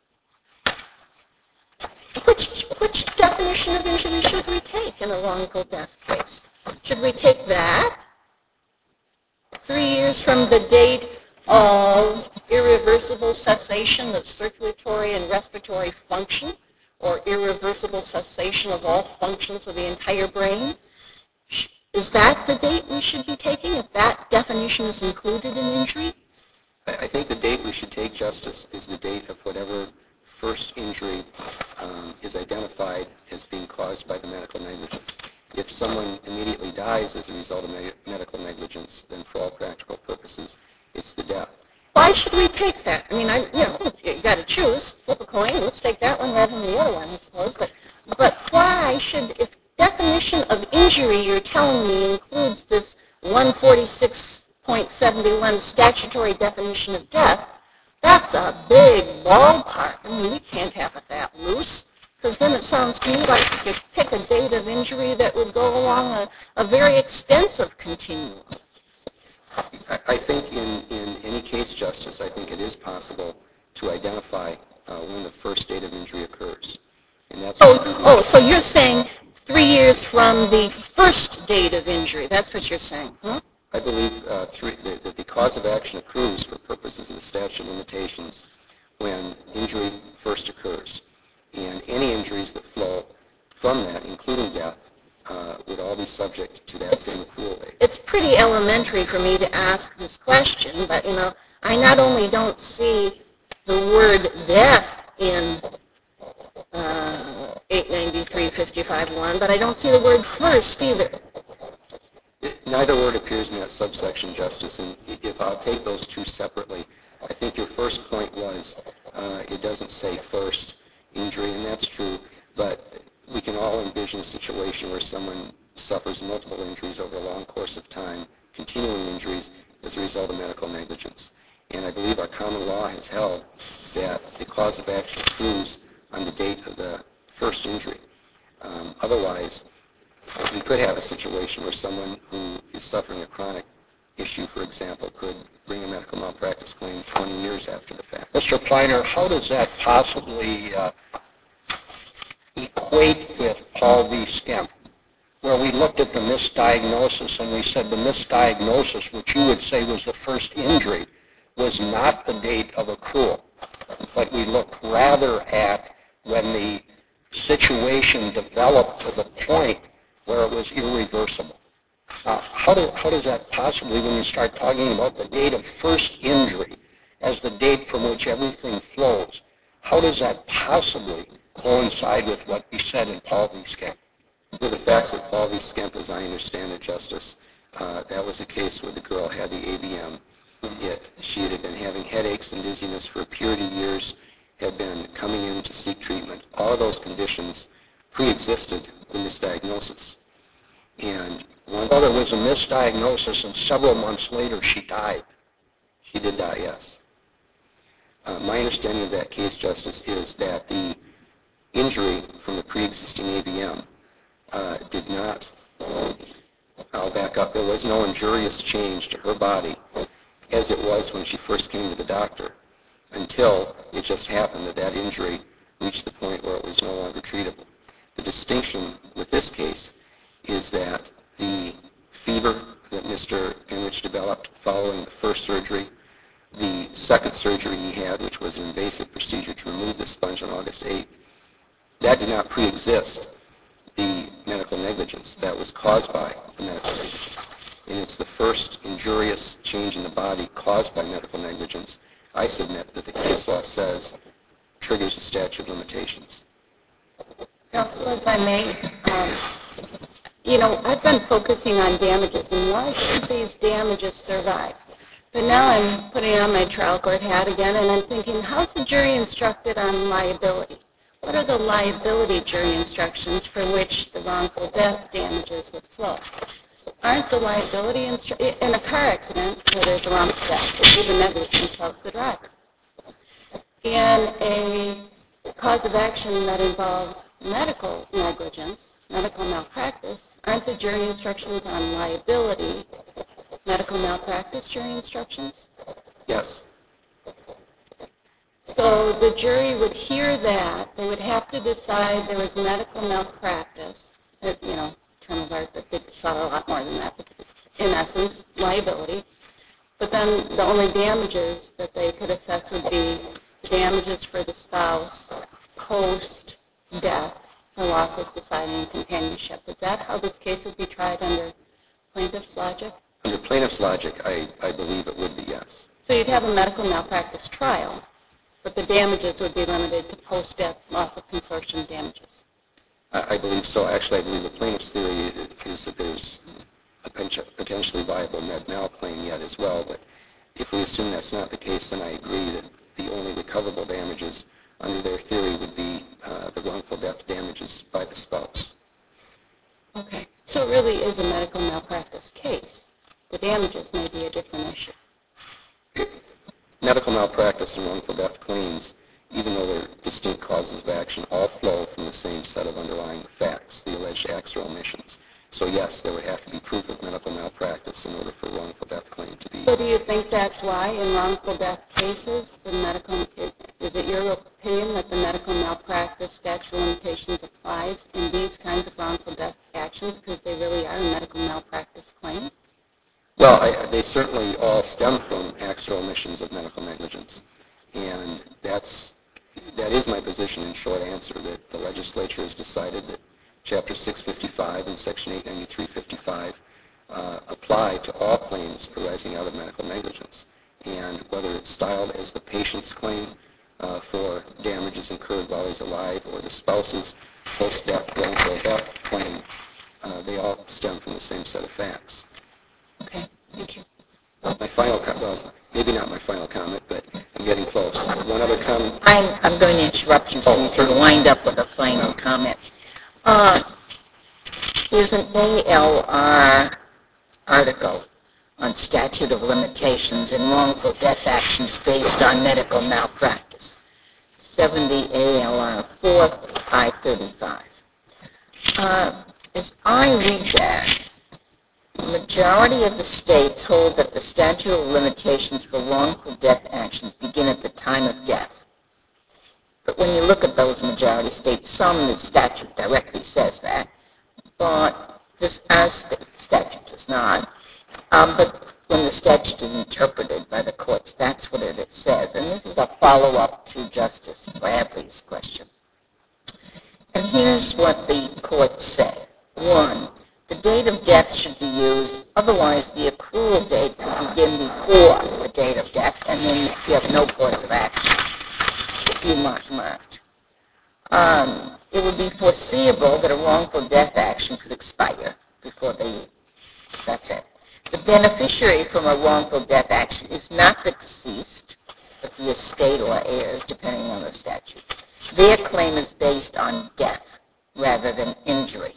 which, which definition of injury should we take in a wrongful death case? Should we take that? Three years from the date of irreversible cessation of circulatory and respiratory function, or irreversible cessation of all functions of the entire brain? Is that the date we should be taking if that definition is included in injury? I think the date we should take, Justice, is the date of whatever first injury um, is identified as being caused by the medical negligence. If someone immediately dies as a result of me- medical negligence, then for all practical purposes, it's the death. Why should we take that? I mean, I, you know, you got to choose, flip a coin, let's take that one rather than the other one, I suppose. But, but why should, if definition of injury you're telling me includes this one forty-six point seven one statutory definition of death, that's a big ballpark. I mean, we can't have it that loose, because then it sounds to me like you could pick a date of injury that would go along a, a very extensive continuum. I, I think in, in any case, Justice, I think it is possible to identify uh, when the first date of injury occurs. And that's Oh, oh, so you're saying three years from the first date of injury. That's what you're saying, huh? I believe uh, three, that, that the cause of action accrues for purposes of the statute of limitations when injury first occurs. And any injuries that flow from that, including death, uh, would all be subject to that same accrual date. It's pretty elementary for me to ask this question, but, you know, I not only don't see the word death in uh, eight ninety-three fifty-five one, but I don't see the word first either. Neither word appears in that subsection, Justice, and if I'll take those two separately, I think your first point was uh, it doesn't say first injury, and that's true, but we can all envision a situation where someone suffers multiple injuries over a long course of time, continuing injuries as a result of medical negligence. And I believe our common law has held that the cause of action accrues on the date of the first injury. Um, otherwise, we could have a situation where someone who is suffering a chronic issue, for example, could bring a medical malpractice claim twenty years after the fact. Mister Pleiner, how does that possibly uh, equate with Paul v. Skemp, where we looked at the misdiagnosis and we said the misdiagnosis, which you would say was the first injury, was not the date of accrual, but we looked rather at when the situation developed to the point where it was irreversible. Uh, how, do, how does that possibly, when you start talking about the date of first injury as the date from which everything flows, how does that possibly coincide with what we said in Paul v. Skemp? With the facts of Paul v. Skemp, as I understand it, Justice, uh, that was a case where the girl had the A V M. Yet she had been having headaches and dizziness for a period of years, had been coming in to seek treatment. All of those conditions pre-existed the misdiagnosis. And once Well, there was a misdiagnosis, and several months later she died. she did die, yes. Uh, my understanding of that case, Justice, is that the injury from the pre-existing A V M uh, did not, I'll back up, there was no injurious change to her body as it was when she first came to the doctor, until it just happened that that injury reached the point where it was no longer treatable. The distinction with this case is that the fever that Mister Genrich developed following the first surgery, the second surgery he had, which was an invasive procedure to remove the sponge on August eighth, that did not pre-exist the medical negligence that was caused by the medical negligence. And it's the first injurious change in the body caused by medical negligence, I submit, that the case law says triggers the statute of limitations. Counsel, if I may, um, you know, I've been focusing on damages and why should these damages survive? But now I'm putting on my trial court hat again and I'm thinking, how's the jury instructed on liability? What are the liability jury instructions for which the wrongful death damages would flow? Aren't the liability instru- in a car accident where there's a wrongful death, it's even negligence of the driver? In a cause of action that involves medical negligence, medical malpractice, aren't the jury instructions on liability medical malpractice jury instructions? Yes. So the jury would hear that. They would have to decide there was medical malpractice, uh, you know, term of art, but they saw a lot more than that. But in essence, liability. But then the only damages that they could assess would be damages for the spouse post-death for loss of society and companionship. Is that how this case would be tried under plaintiff's logic? Under plaintiff's logic, I, I believe it would be yes. So you'd have a medical malpractice trial, but the damages would be limited to post-death loss of consortium damages. I, I believe so. Actually, I believe the plaintiff's theory is that there's a potentially viable med-mal claim yet as well, but if we assume that's not the case, then I agree that the only recoverable damages under their theory would be uh, the wrongful death damages by the spouse. Okay. So it really is a medical malpractice case. The damages may be a different issue. Medical malpractice and wrongful death claims, even though they're distinct causes of action, all flow from the same set of underlying facts, the alleged acts or omissions. So yes, there would have to be proof of medical malpractice in order for a wrongful death claim to be. So do you think that's why in wrongful death cases, the medical, is, is it your opinion that the medical malpractice statute of limitations applies in these kinds of wrongful death actions because they really are a medical malpractice claim? Well, I, they certainly all stem from acts or omissions of medical negligence. And that's, that is my position in short answer, that the legislature has decided that Chapter six fifty-five and Section eight ninety-three fifty-five uh, apply to all claims arising out of medical negligence. And whether it's styled as the patient's claim uh, for damages incurred while he's alive or the spouse's post-death wrongful death claim, uh, they all stem from the same set of facts. Okay, thank you. My final comment, well, maybe not my final comment, but I'm getting close. One other comment. I'm, I'm going to interrupt you so Oh, you certainly. can wind up with a final comment. Uh, there's an A L R article on statute of limitations and wrongful death actions based on medical malpractice. seventy A L R four I thirty-five. Uh, as I read that, the majority of the states hold that the statute of limitations for wrongful death actions begin at the time of death. But when you look at those majority states, some the statute directly says that, but this our state statute does not. Um, but when the statute is interpreted by the courts, that's what it says. And this is a follow-up to Justice Bradley's question. And here's what the courts say. One, the date of death should be used, otherwise the accrual date could begin before the date of death, and then you have no cause of action if you mark marked. Um, it would be foreseeable that a wrongful death action could expire before they, that's it. The beneficiary from a wrongful death action is not the deceased, but the estate or heirs, depending on the statute. Their claim is based on death rather than injury.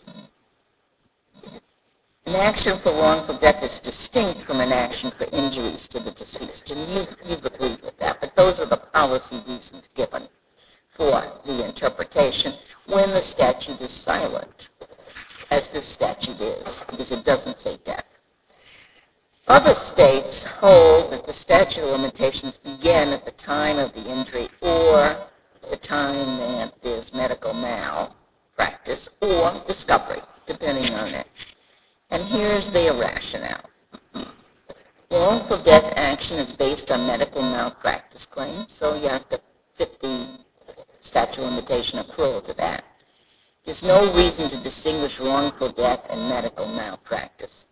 An action for wrongful death is distinct from an action for injuries to the deceased, and you've, you've agreed with that, but those are the policy reasons given for the interpretation when the statute is silent, as this statute is, because it doesn't say death. Other states hold that the statute of limitations begin at the time of the injury or the time that there's medical malpractice or discovery, depending on it. And here's their rationale. Wrongful death action is based on medical malpractice claims, so you have to fit the statute of limitation accrual to that. There's no reason to distinguish wrongful death and medical malpractice.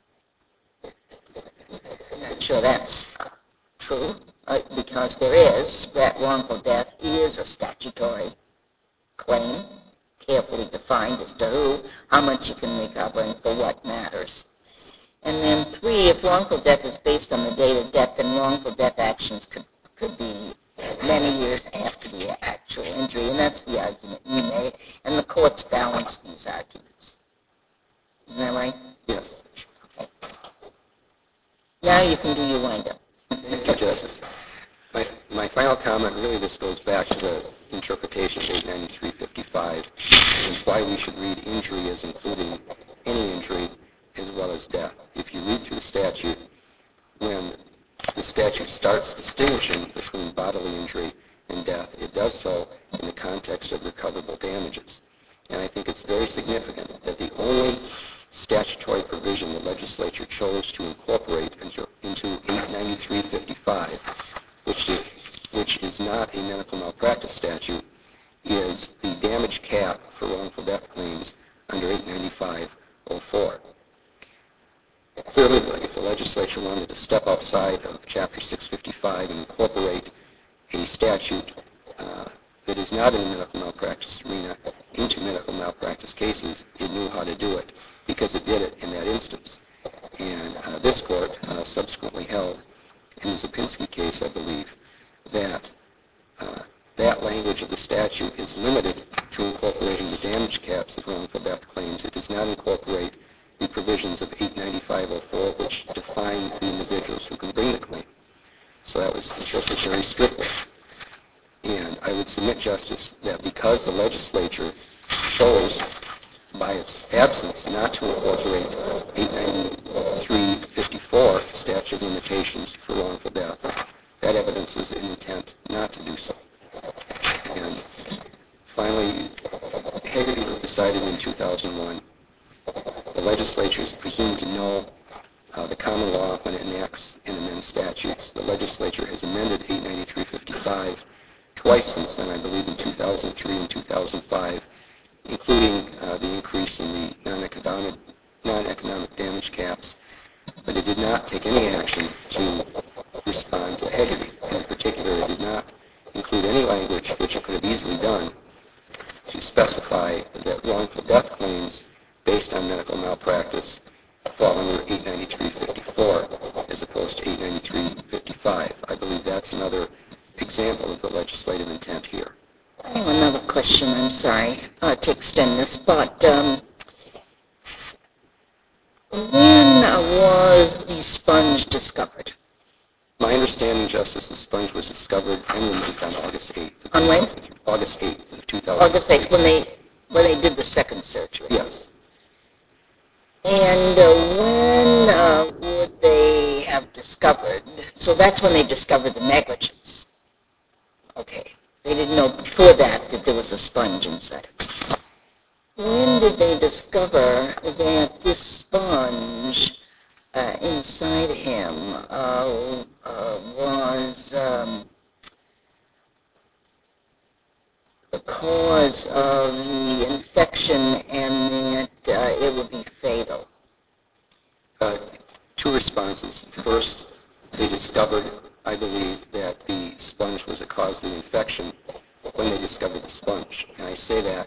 I'm not sure that's true, uh, because there is, that wrongful death is a statutory claim, carefully defined as to who, how much you can recover, and for what matters. And then three, if wrongful death is based on the date of death, then wrongful death actions could, could be many years after the actual injury, and that's the argument you made, and the courts balance these arguments. Isn't that right? Yes. Okay. Now you can do your wind-up. Thank you, Justice. My, my final comment, really this goes back to the interpretation of eight ninety-three fifty-five, and why we should read injury as including any injury as well as death. If you read through the statute, when the statute starts distinguishing between bodily injury and death, it does so in the context of recoverable damages. And I think it's very significant that the only statutory provision the legislature chose to incorporate into, into eight ninety-three fifty-five, which is, which is not a medical malpractice statute, is the damage cap for wrongful death claims under eight ninety-five oh four. Clearly, if the legislature wanted to step outside of Chapter six fifty-five and incorporate a statute uh, that is not in the medical malpractice arena into medical malpractice cases, it knew how to do it because it did it in that instance. And uh, this court uh, subsequently held, in the Zapinski case, I believe, that uh, that language of the statute is limited to incorporating the damage caps of wrongful death claims. It does not incorporate the provisions of eight ninety-five oh four, which define the individuals who can bring the claim. So that was interpreted very strictly. And I would submit, Justice, that because the legislature chose, by its absence, not to incorporate eight ninety-three fifty-four statute of limitations for wrongful death, that evidences an intent not to do so. And finally, Hagerty was decided in two thousand one. The legislature is presumed to know uh, the common law when it enacts and amends statutes. The legislature has amended eight ninety-three fifty-five twice since then, I believe in two thousand three and two thousand five, including uh, the increase in the non-economic, non-economic damage caps, but it did not take any action to respond to Hagerty. In particular, it did not include any language, which it could have easily done, to specify that wrongful death claims based on medical malpractice fall under eight ninety-three fifty-four as opposed to eight ninety-three fifty-five. I believe that's another example of the legislative intent here. I have another question, I'm sorry, uh, to extend this, but um, when uh, was the sponge discovered? My understanding, Justice, the sponge was discovered and removed on August eighth. On when? August eighth of two thousand. August eighth, when they, when they did the second surgery? Yes. And uh, when uh, would they have discovered, so that's when they discovered the negligence. Okay. They didn't know before that that there was a sponge inside. When did they discover that this sponge uh, inside him uh, uh, was um, the cause of the infection and that uh, it would be fatal? Uh, two responses. First, they discovered, I believe, that the sponge was a cause of the infection when they discovered the sponge. And I say that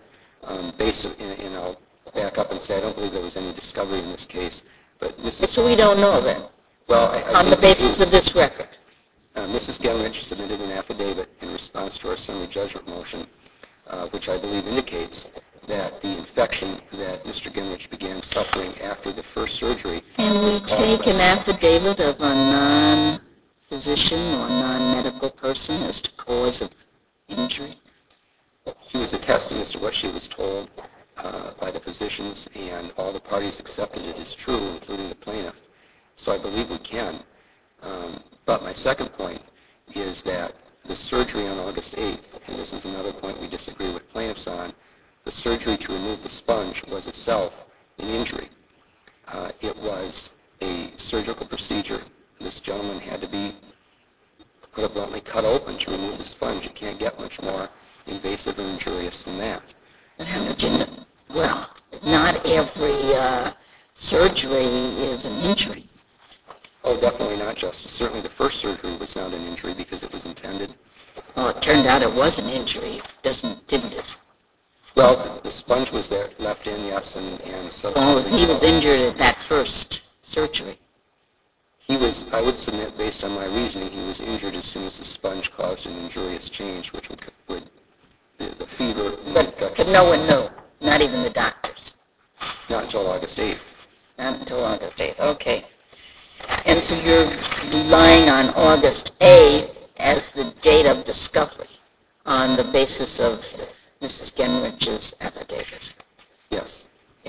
Um, based, and, and I'll back up and say I don't believe there was any discovery in this case, but Missus So we don't know then, Well, I, I on the think basis of this record. Uh, Missus Genrich submitted an affidavit in response to our summary judgment motion, uh, which I believe indicates that the infection that Mister Genrich began suffering after the first surgery Can we was caused take by... an affidavit of a non-physician or non-medical person as to cause of injury? She was attesting as to what she was told uh, by the physicians, and all the parties accepted it as true, including the plaintiff. So I believe we can. Um, but my second point is that the surgery on August eighth, and this is another point we disagree with plaintiffs on, the surgery to remove the sponge was itself an injury. Uh, it was a surgical procedure. This gentleman had to be, to put it bluntly, cut open to remove the sponge. It can't get much more invasive or injurious than that. And how much in well, not every uh, surgery is an injury. Oh, definitely not, Justice. Certainly the first surgery was not an injury because it was intended. Well, it turned out it was an injury, doesn't, didn't it? Well, the, the sponge was there, left in, yes, and, and Well, subsequently... he was injured at that first surgery. He was, I would submit, based on my reasoning, he was injured as soon as the sponge caused an injurious change, which would, would the, the fever and the But, infection... but no one knew, not even the doctors. Not until August eighth. Not until August eighth, okay. And so you're relying on August eighth as the date of discovery on the basis of Missus Genrich's affidavit. Yes.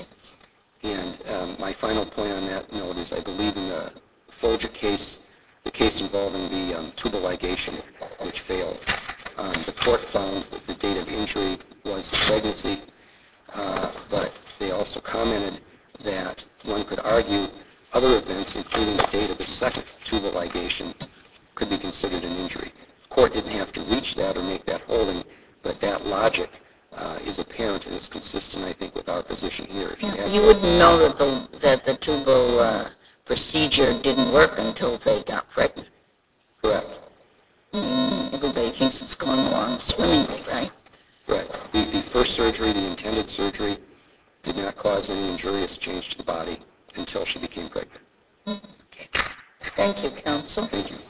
And um, my final point on that note is I believe in the Folger case, the case involving the um, tubal ligation, which failed. Um, the court found that the date of injury was the pregnancy, uh, but they also commented that one could argue other events, including the date of the second tubal ligation, could be considered an injury. The court didn't have to reach that or make that holding, but that logic uh, is apparent and is consistent, I think, with our position here. If you, Yeah, have you wouldn't know that the, that the tubal uh, procedure didn't work until they got pregnant. Correct. Mm, everybody thinks it's going along swimmingly, right? Right. The, the first surgery, the intended surgery, did not cause any injurious change to the body until she became pregnant. Okay. Thank you, counsel. Thank you.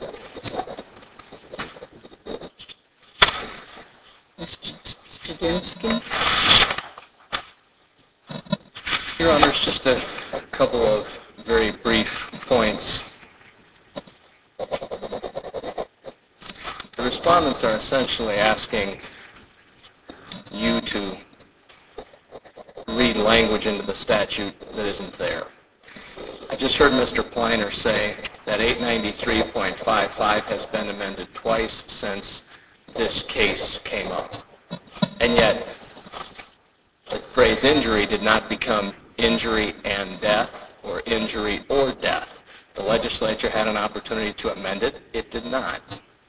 Mister Studinsky? Your Honors, just a couple of very brief points. The respondents are essentially asking you to read language into the statute that isn't there. I just heard Mister Pliner say that eight ninety-three point five five has been amended twice since this case came up. And yet, the phrase injury did not become injury and death or injury or death. The legislature had an opportunity to amend it. It did not.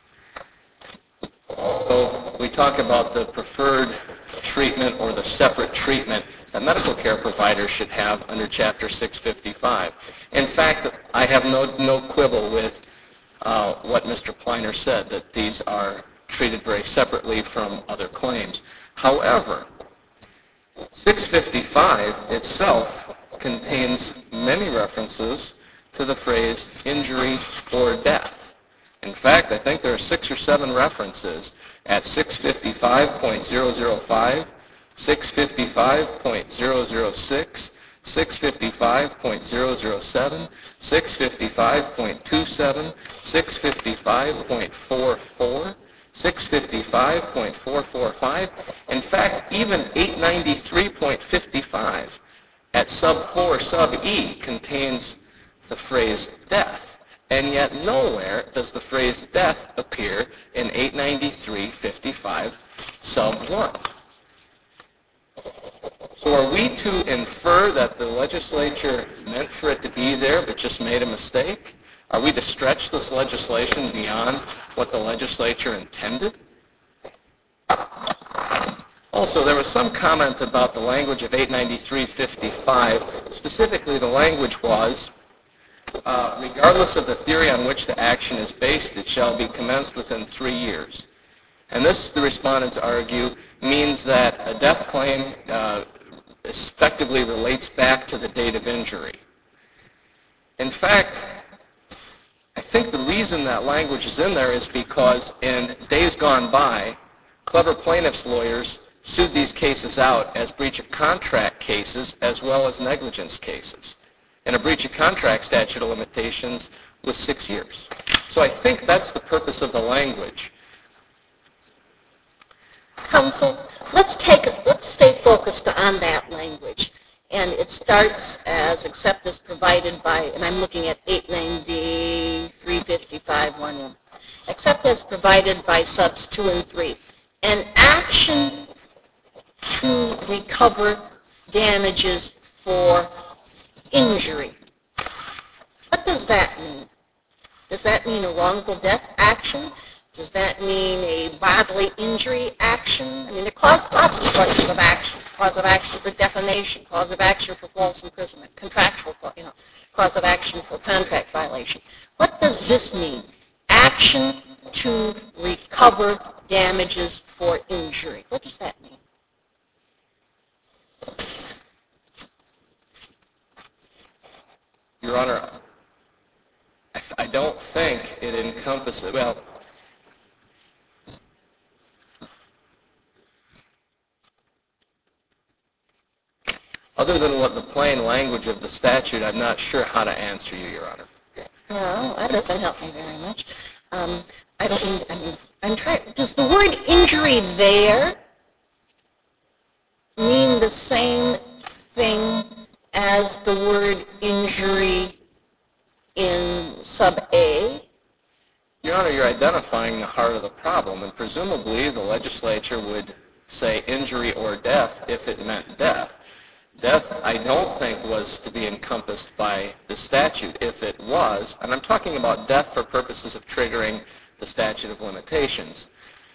So we talk about the preferred treatment or the separate treatment that medical care providers should have under Chapter six fifty-five. In fact, I have no, no quibble with uh, what Mister Pliner said, that these are treated very separately from other claims. However, six fifty-five itself contains many references to the phrase injury or death. In fact, I think there are six or seven references at six fifty-five point zero zero five, six fifty-five point zero zero six, six fifty-five point zero zero seven, six fifty-five point two seven, six fifty-five point four four, six fifty-five point four four five. In fact, even eight ninety-three point fifty-five at sub four sub E contains the phrase death. And yet nowhere does the phrase death appear in eight ninety-three point fifty-five sub one. So are we to infer that the legislature meant for it to be there but just made a mistake? Are we to stretch this legislation beyond what the legislature intended? Also, there was some comment about the language of eight ninety-three point fifty-five. Specifically, the language was, uh, regardless of the theory on which the action is based, it shall be commenced within three years. And this, the respondents argue, means that a death claim uh, effectively relates back to the date of injury. In fact, I think the reason that language is in there is because in days gone by, clever plaintiffs' lawyers sued these cases out as breach of contract cases as well as negligence cases. And a breach of contract statute of limitations was six years. So I think that's the purpose of the language. Counsel, let's take let's stay focused on that language. And it starts as except as provided by, and I'm looking at eight ninety, three fifty-five, one M. Except as provided by subs two and three. An action to recover damages for injury. What does that mean? Does that mean a wrongful death action? Does that mean a bodily injury action? I mean, there are lots of causes of action. Cause of action for defamation, cause of action for false imprisonment, contractual, you know, cause of action for contract violation. What does this mean? Action to recover damages for injury. What does that mean? Your Honor, I, I don't think it encompasses, well, other than what the plain language of the statute, I'm not sure how to answer you, Your Honor. No, that doesn't help me very much. Um, I don't mean, I mean, I'm trying, does the word injury there mean the same thing as the word injury in sub A? Your Honor, you're identifying the heart of the problem, and presumably the legislature would say injury or death if it meant death. Death, I don't think, was to be encompassed by the statute. If it was, and I'm talking about death for purposes of triggering the statute of limitations,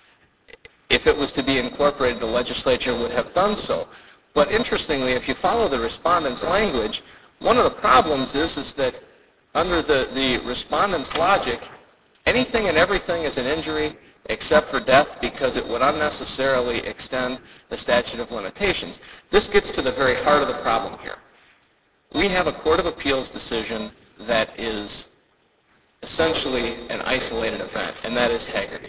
if it was to be incorporated, the legislature would have done so. But interestingly, if you follow the respondent's language, one of the problems is, is that under the, the respondent's logic, anything and everything is an injury except for death because it would unnecessarily extend the statute of limitations. This gets to the very heart of the problem here. We have a Court of Appeals decision that is essentially an isolated event, and that is Hagerty.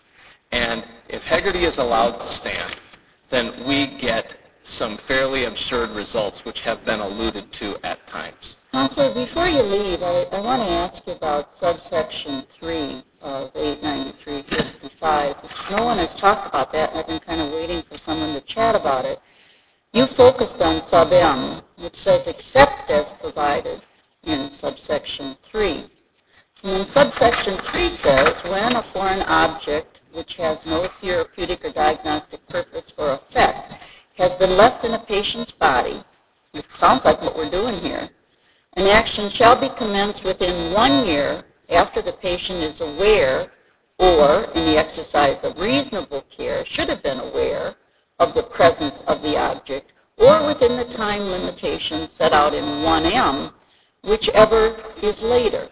And if Hagerty is allowed to stand, then we get some fairly absurd results which have been alluded to at times. Counselor, before you leave, I, I want to ask you about subsection three of eight ninety-three fifty-five. No one has talked about that, and I've been kind of waiting for someone to chat about it. You focused on sub M, which says except as provided in subsection three. And then subsection three says when a foreign object which has no therapeutic or diagnostic purpose or effect has been left in a patient's body, which sounds like what we're doing here, an action shall be commenced within one year after the patient is aware or, in the exercise of reasonable care, should have been aware of the presence of the object, or within the time limitation set out in one M, whichever is later.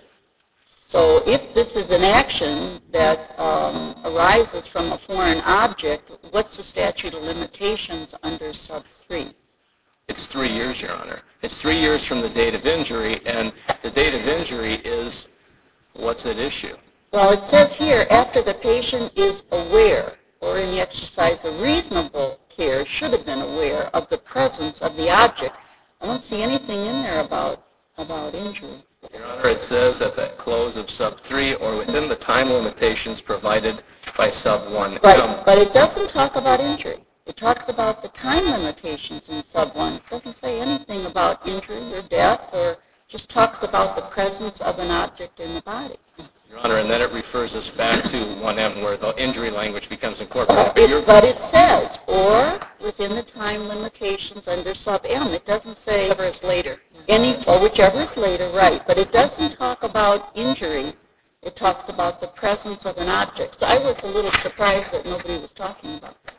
So if this is an action that um, arises from a foreign object, what's the statute of limitations under sub three? It's three years, Your Honor. It's three years from the date of injury, and the date of injury is what's at issue. Well, it says here, after the patient is aware, or in the exercise of reasonable care, should have been aware of the presence of the object. I don't see anything in there about, about injury. Your Honor, it says at the close of sub three or within the time limitations provided by sub one M. Right, but it doesn't talk about injury. It talks about the time limitations in sub one. It doesn't say anything about injury or death, or just talks about the presence of an object in the body. Your Honor, and then it refers us back to one M where the injury language becomes incorporated. But it, but it says, or within the time limitations under sub M. It doesn't say Whichever is later. any, or whichever is later, right. But it doesn't talk about injury. It talks about the presence of an object. So I was a little surprised that nobody was talking about that.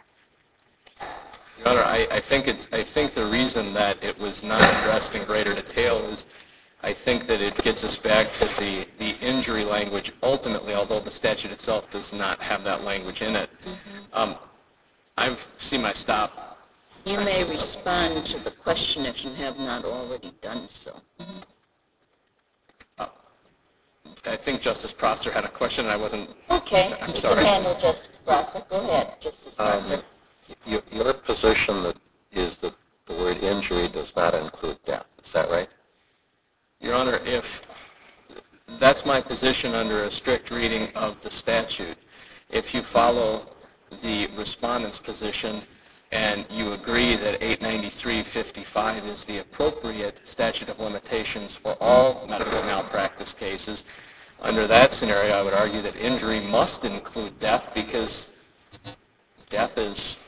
Your Honor, I, I think it's I think the reason that it was not addressed in greater detail is I think that it gets us back to the, the injury language ultimately, although the statute itself does not have that language in it. Um, I've seen my stop. You may respond to the question if you have not already done so. Uh, I think Justice Prosser had a question and I wasn't... Okay. I'm You sorry. can handle Justice Prosser. Go ahead, Justice Prosser. Um, your, your position that is that the word injury does not include death. Is that right? Your Honor, if that's my position under a strict reading of the statute, if you follow the respondent's position and you agree that eight ninety-three fifty-five is the appropriate statute of limitations for all medical malpractice cases, under that scenario I would argue that injury must include death because death is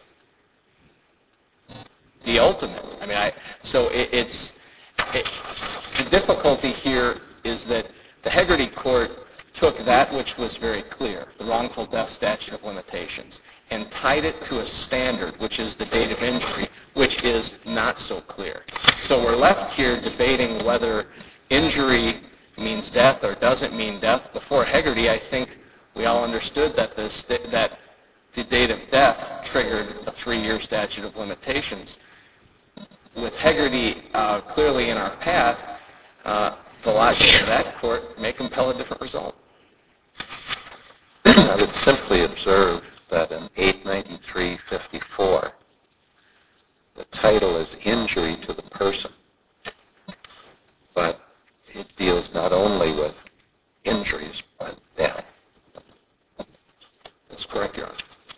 the ultimate. I mean, I, so it, it's, it, the difficulty here is that the Hegarty Court took that which was very clear, the wrongful death statute of limitations, and tied it to a standard, which is the date of injury, which is not so clear. So we're left here debating whether injury means death or doesn't mean death. Before Hegarty, I think we all understood that the, st- that the date of death triggered a three-year statute of limitations. With Hegarty uh, clearly in our path, uh, the logic of that court may compel a different result. I would simply observe that in eight ninety-three fifty-four, the title is injury to the person, but it deals not only with injuries, but death. That's correct, Your Honor.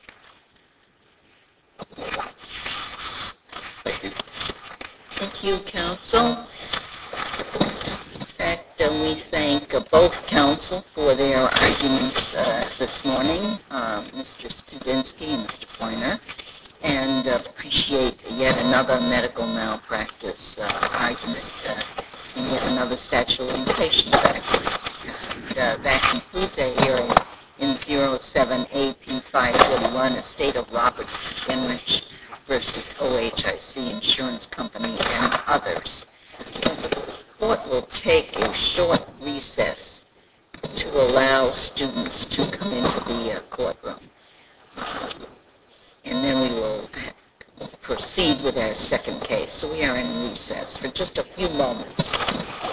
Thank you. Thank you, counsel. In fact, uh, we thank uh, both counsel for their arguments uh, this morning, uh, Mister Studinsky and Mister Pointer, and uh, appreciate yet another medical malpractice uh, argument uh, and yet another statute of limitations argument. And, uh, that concludes our hearing in zero seven A P five forty-one, Estate of Robert Genrich versus O H I C Insurance Company and others. The court will take a short recess to allow students to come into the uh, courtroom. And then we will proceed with our second case. So we are in recess for just a few moments.